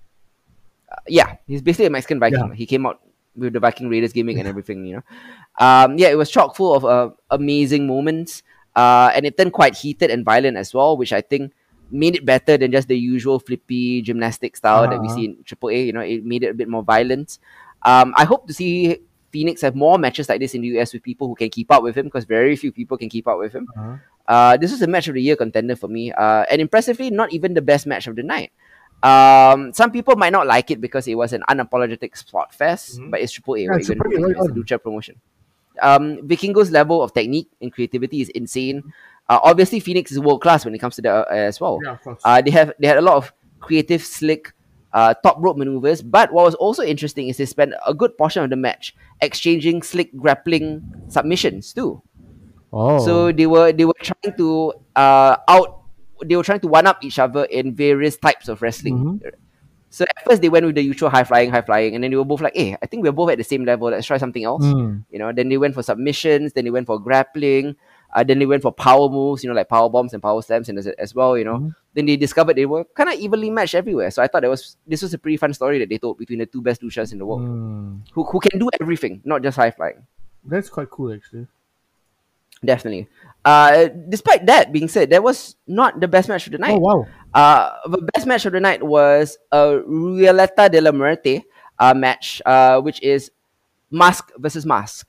Yeah, he's basically a Mexican Viking. Yeah. He came out with the Viking Raiders gimmick and everything, you know. Um, yeah, it was chock full of uh, amazing moments, uh, and it turned quite heated and violent as well, which I think made it better than just the usual flippy gymnastic style that we Uh-huh. see in Triple A. You know, it made it a bit more violent. Um, I hope to see Phoenix have more matches like this in the U S with people who can keep up with him, because very few people can keep up with him. Uh-huh. Uh, this was a match of the year contender for me, uh, and impressively, not even the best match of the night. Um, some people might not like it because it was an unapologetic spot fest, Mhm. but it's Triple A, Yeah, what it's you gonna Triple A, do? It's a right on. lucha promotion. Um, Vikingo's level of technique and creativity is insane. Uh, obviously, Phoenix is world class when it comes to that uh, as well. Yeah, of course. Uh, they have they had a lot of creative, slick, uh, top rope maneuvers. But what was also interesting is they spent a good portion of the match exchanging slick grappling submissions too. Oh. So they were they were trying to uh out they were trying to one up each other in various types of wrestling. Mhm. So at first they went with the usual high flying, high flying, and then they were both like, "Hey, I think we're both at the same level. Let's try something else." Mm. You know. Then they went for submissions. Then they went for grappling. Uh, then they went for power moves. You know, like power bombs and power slams, and as, as well. You know. Mhm. Then they discovered they were kind of evenly matched everywhere. So I thought that was this was a pretty fun story that they told between the two best luchas in the world, Mm. who who can do everything, not just high flying. That's quite cool, actually. Definitely. Uh, despite that being said, that was not the best match of the night. Oh, wow. Uh, the best match of the night was a Rioletta de la Muerte uh, match, uh, which is Mask versus Mask.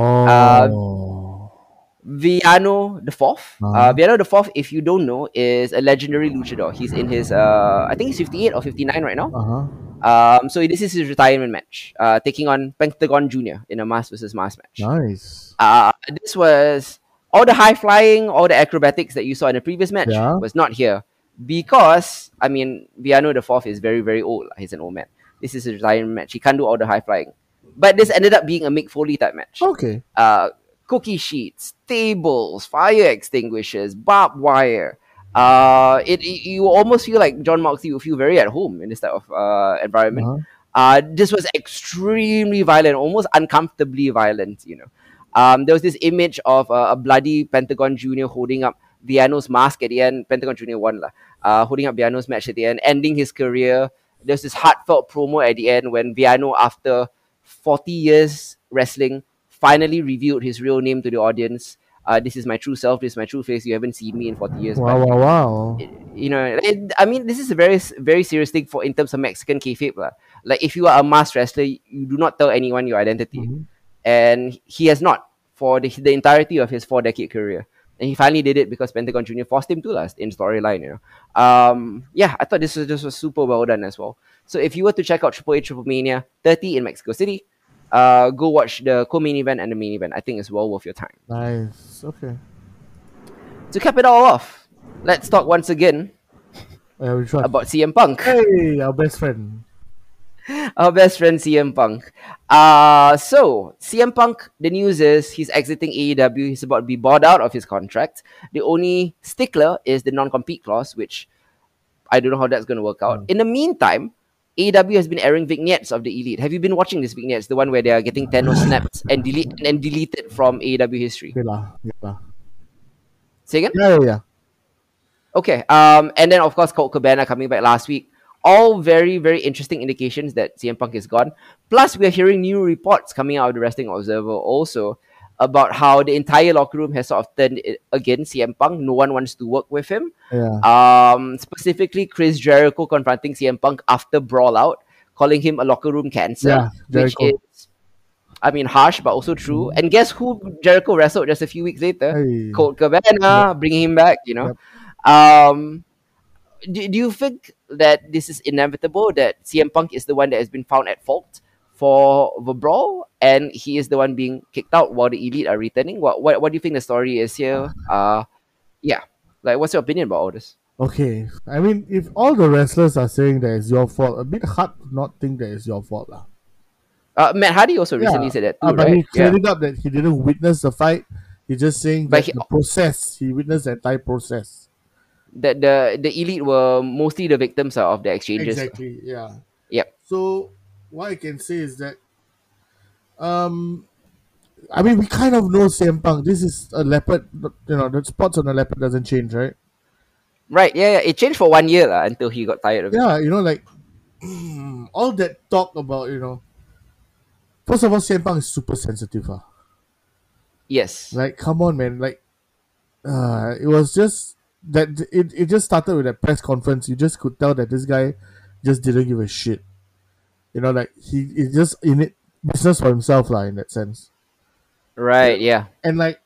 Oh. Villano the Fourth. Uh, Uh-huh. Villano the Fourth, if you don't know, is a legendary luchador. He's in his, uh, I think he's fifty-eight or fifty-nine right now. Uh-huh. Um, so this is his retirement match, uh, taking on Pentagon Junior in a Mask versus Mask match. Nice. Uh, this was all the high flying, all the acrobatics that you saw in the previous match Yeah. was not here because I mean Villano the Fourth is very very old. He's an old man. This is a retirement match. He can't do all the high flying, but this ended up being a Mick Foley type match. Okay. Uh, cookie sheets, tables, fire extinguishers, barbed wire. Uh, it, it you almost feel like John Moxley would feel very at home in this type of uh, environment. Uh-huh. Uh, this was extremely violent, almost uncomfortably violent. You know, um, there was this image of uh, a bloody Pentagon Junior holding up Villano's mask at the end. Pentagon Junior won lah. Uh, holding up Villano's match at the end, ending his career. There's this heartfelt promo at the end when Villano, after forty years wrestling, finally revealed his real name to the audience. Uh, this is my true self. This is my true face. You haven't seen me in forty years. Wow, but wow, wow. you know, it, I mean, this is a very, very serious thing for in terms of Mexican kayfabe. lah. Like, if you are a masked wrestler, you do not tell anyone your identity, Mhm. and he has not for the, the entirety of his four-decade career. And he finally did it because Pentagon Junior forced him to last in storyline. You know, um, yeah, I thought this was just was super well done as well. So if you were to check out Triple A Triple Mania thirty in Mexico City, uh, go watch the co-main event and the main event. I think it's well worth your time. Nice. Okay. To cap it all off, let's talk once again Uh, which one? about C M Punk. Hey, our best friend. Our best friend C M Punk. Uh so C M Punk, the news is he's exiting A E W. He's about to be bought out of his contract. The only stickler is the non-compete clause, which I don't know how that's going to work out. Mm. In the meantime, A E W has been airing vignettes of the Elite. Have you been watching these vignettes? The one where they are getting Thanos snapped and delete and deleted from A E W history. Okay lah. Yeah, lah. Say again? Yeah, yeah, yeah. Okay. Um, and then of course Colt Cabana coming back last week. All very, very interesting indications that C M Punk is gone. Plus, we are hearing new reports coming out of the Wrestling Observer also about how the entire locker room has sort of turned i- against C M Punk. No one wants to work with him. Yeah. Um, specifically, Chris Jericho confronting C M Punk after Brawl Out, calling him a locker room cancer, Yeah, which Jericho. is, I mean, harsh but also true. And guess who Jericho wrestled just a few weeks later? Hey. Colt Cabana, bringing him back. You know. Yep. Um, do, do you think that this is inevitable, that C M Punk is the one that has been found at fault for the brawl and he is the one being kicked out while the Elite are returning? What what, what do you think the story is here? Uh, yeah. Like, what's your opinion about all this? Okay. I mean, if all the wrestlers are saying that it's your fault, a bit hard to not think that it's your fault lah. Uh, Matt Hardy also recently Yeah. said that Uh, too, but right? he Yeah. cleared it up that he didn't witness the fight. He's just saying But that he- the process, he witnessed the entire process. That the the Elite were mostly the victims uh, of the exchanges. Exactly. Yeah. Yep. So what I can say is that, um, I mean, we kind of know C M Punk. This is a leopard. You know, the spots on a leopard doesn't change, right? Right. Yeah. Yeah. It changed for one year uh, until he got tired of it. Yeah. You know, like all that talk about, you know, first of all, C M Punk is super sensitive. Uh. Yes. Like, come on, man. Like, uh, it was just that it, it just started with that press conference. You just could tell that this guy just didn't give a shit. You know, like he is just in it business for himself, lah, in that sense. Right. Yeah. And like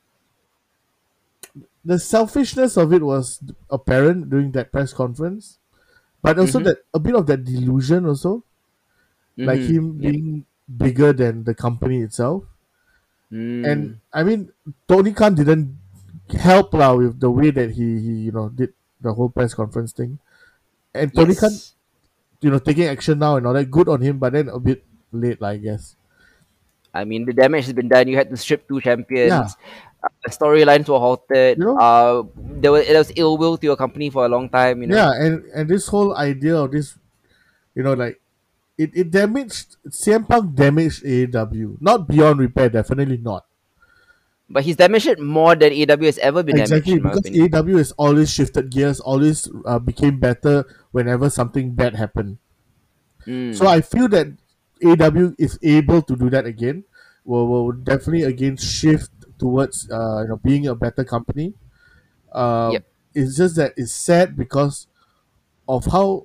the selfishness of it was apparent during that press conference, but also Mhm. that a bit of that delusion also, like Mhm. him Yeah. being bigger than the company itself. Mm. And I mean, Tony Khan didn't help lah with the way that he, he you know did the whole press conference thing. And Tony Khan, Yes. you know, taking action now and all that, good on him, but then a bit late, lah, I guess. I mean, the damage has been done. You had to strip two champions. Yeah. Uh, storylines were halted. You know? Uh, there was, there was ill will to your company for a long time. You know. Yeah, and and this whole idea of this, you know, like it, it damaged C M Punk damaged A E W. Not beyond repair, definitely not. But he's damaged it more than A E W has ever been Exactly, damaged. In my because opinion. A E W has always shifted gears, always uh, became better whenever something bad happened. Mm. So I feel that A E W is able to do that again. Will will definitely again shift towards uh, you know being a better company. Uh, Yep. It's just that it's sad because of how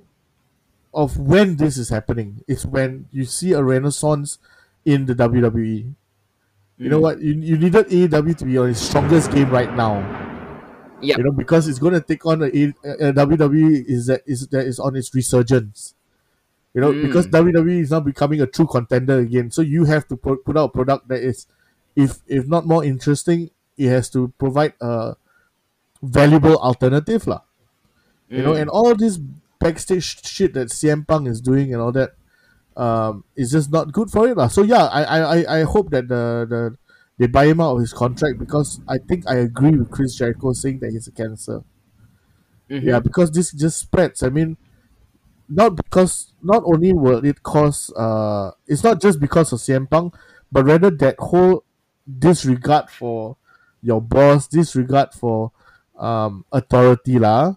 of when this is happening. It's when you see a renaissance in the W W E. You know Mm. what? You, you needed A E W to be on its strongest game right now. Yep. You know, because it's going to take on a, a, a W W E is that is that is on its resurgence. You know, Mm. because W W E is now becoming a true contender again. So you have to put, put out a product that is, if if not more interesting, it has to provide a valuable alternative, lah. You know, Mm. and all this backstage shit that C M Punk is doing and all that, um, is just not good for it, lah. So yeah, I, I, I- I hope that the, the they buy him out of his contract, because I think I agree with Chris Jericho saying that he's a cancer. Mhm. Yeah, because this just spreads. I mean, not because not only will it cause uh, it's not just because of C M Punk, but rather that whole disregard for your boss, disregard for um authority, lah.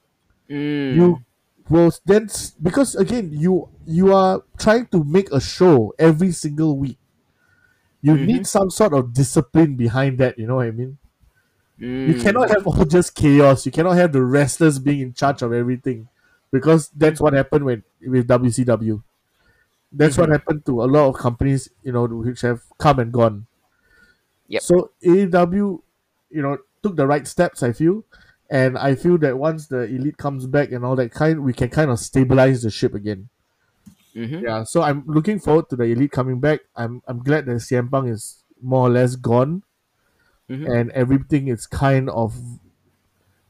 Mm. You will then s- because again you you are trying to make a show every single week. You Mhm. need some sort of discipline behind that. You know what I mean? You Mm. cannot have all just chaos. You cannot have the wrestlers being in charge of everything, because that's what happened with with W C W. That's what Mhm. happened to a lot of companies, you know, which have come and gone. Yep. So A E W, you know, took the right steps, I feel, and I feel that once the Elite comes back and all that kind, we can kind of stabilize the ship again. Mhm. Yeah. So I'm looking forward to the Elite coming back. I'm I'm glad that C M Punk is more or less gone, Mhm. and everything is kind of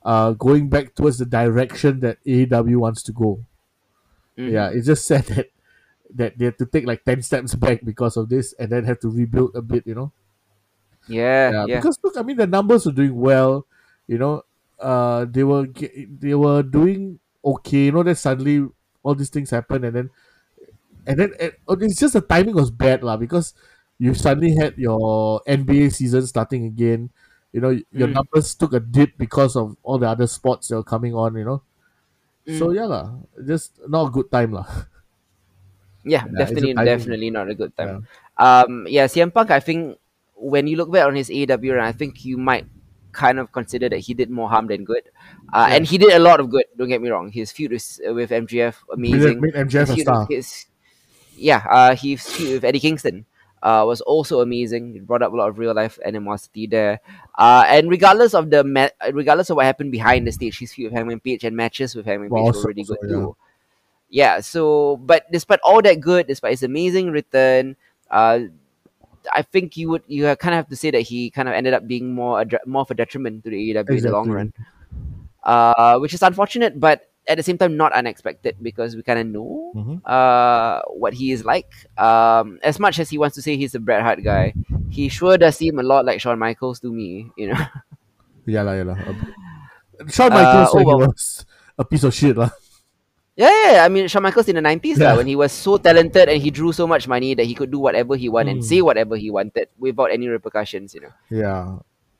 uh, going back towards the direction that A E W wants to go. Yeah, Mm-hmm. it's just sad that that they have to take like ten steps back because of this, and then have to rebuild a bit. You know. Yeah, Yeah, yeah. because look, I mean, the numbers were doing well. You know, uh, they were ge- they were doing okay. You know, then suddenly all these things happen, and then and then and, oh, it's just the timing was bad lah because you suddenly had your N B A season starting again. You know, your Mm, numbers took a dip because of all the other sports that were coming on. You know, so mm. yeah lah, just not a good time lah. Yeah, Yeah, it's a definitely, timing. definitely not a good time. Yeah, Um, yeah, C M Punk. I think when you look back on his A E W run, I think you might kind of consider that he did more harm than good. Uh, yeah. and he did a lot of good. Don't get me wrong. His feud with, with M G F Made, amazing. made M J F His a feud with star. his yeah, uh, his feud with Eddie Kingston. Uh, was also amazing. It brought up a lot of real life animosity there. Uh, and regardless of the ma- regardless of what happened behind the stage, his feud with Hangman Page and matches with Hangman Well, Page were also, really also good yeah. too. Yeah, so but despite all that good, despite his amazing return, uh I think you would you kind of have to say that he kind of ended up being more a, dr- more of a detriment to the A E W in the long Exactly. run, uh which is unfortunate, but at the same time not unexpected because we kind of know Mm-hmm. uh what he is like. Um as much as he wants to say he's a Bret Hart guy, he sure does seem a lot like Shawn Michaels to me, you know. Yeah, lah, yeah, lah. A bit. Shawn uh Michaels oh when he well. was a piece of shit lah. Yeah, yeah, yeah. I mean, Shawn Michaels in the nineties, lah, Yeah. when he was so talented and he drew so much money that he could do whatever he wanted and say Mm. whatever he wanted without any repercussions, you know. Yeah.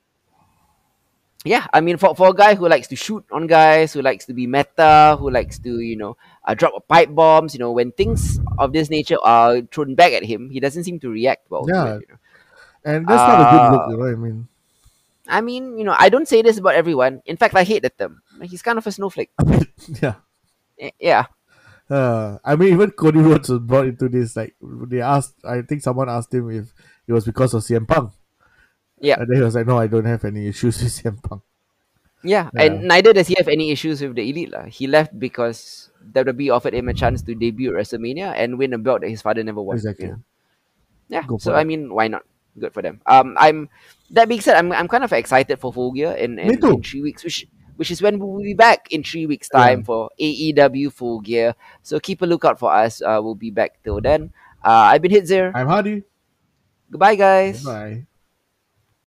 Yeah, I mean, for, for a guy who likes to shoot on guys, who likes to be meta, who likes to, you know, uh, drop pipe bombs, you know, when things of this nature are thrown back at him, he doesn't seem to react well to it, Yeah. you know. And that's not a good look, Uh, you know what I mean? I mean, you know, I don't say this about everyone. In fact, I hate the term. He's kind of a snowflake. I mean, yeah. Y- Yeah, Uh, I mean, even Cody Rhodes was brought into this. Like, they asked, I think someone asked him if it was because of C M Punk. yeah. And then he was like, no, I don't have any issues with C M Punk. Yeah, Yeah, and neither does he have any issues with the elite. lah. He left because W W E offered him a chance to debut at WrestleMania and win a belt that his father never won. You exactly. know? Yeah. Go for So I that. mean, why not? Good for them. Um, I'm that being said, I'm I'm kind of excited for Full Gear in, Me in, in too. three weeks, which which is when we'll be back in three weeks' Yeah. time for A E W Full Gear. So keep a lookout for us. Uh, we'll be back till then. Uh, I've been Hitzer. I'm Hardy. Goodbye, guys. Bye.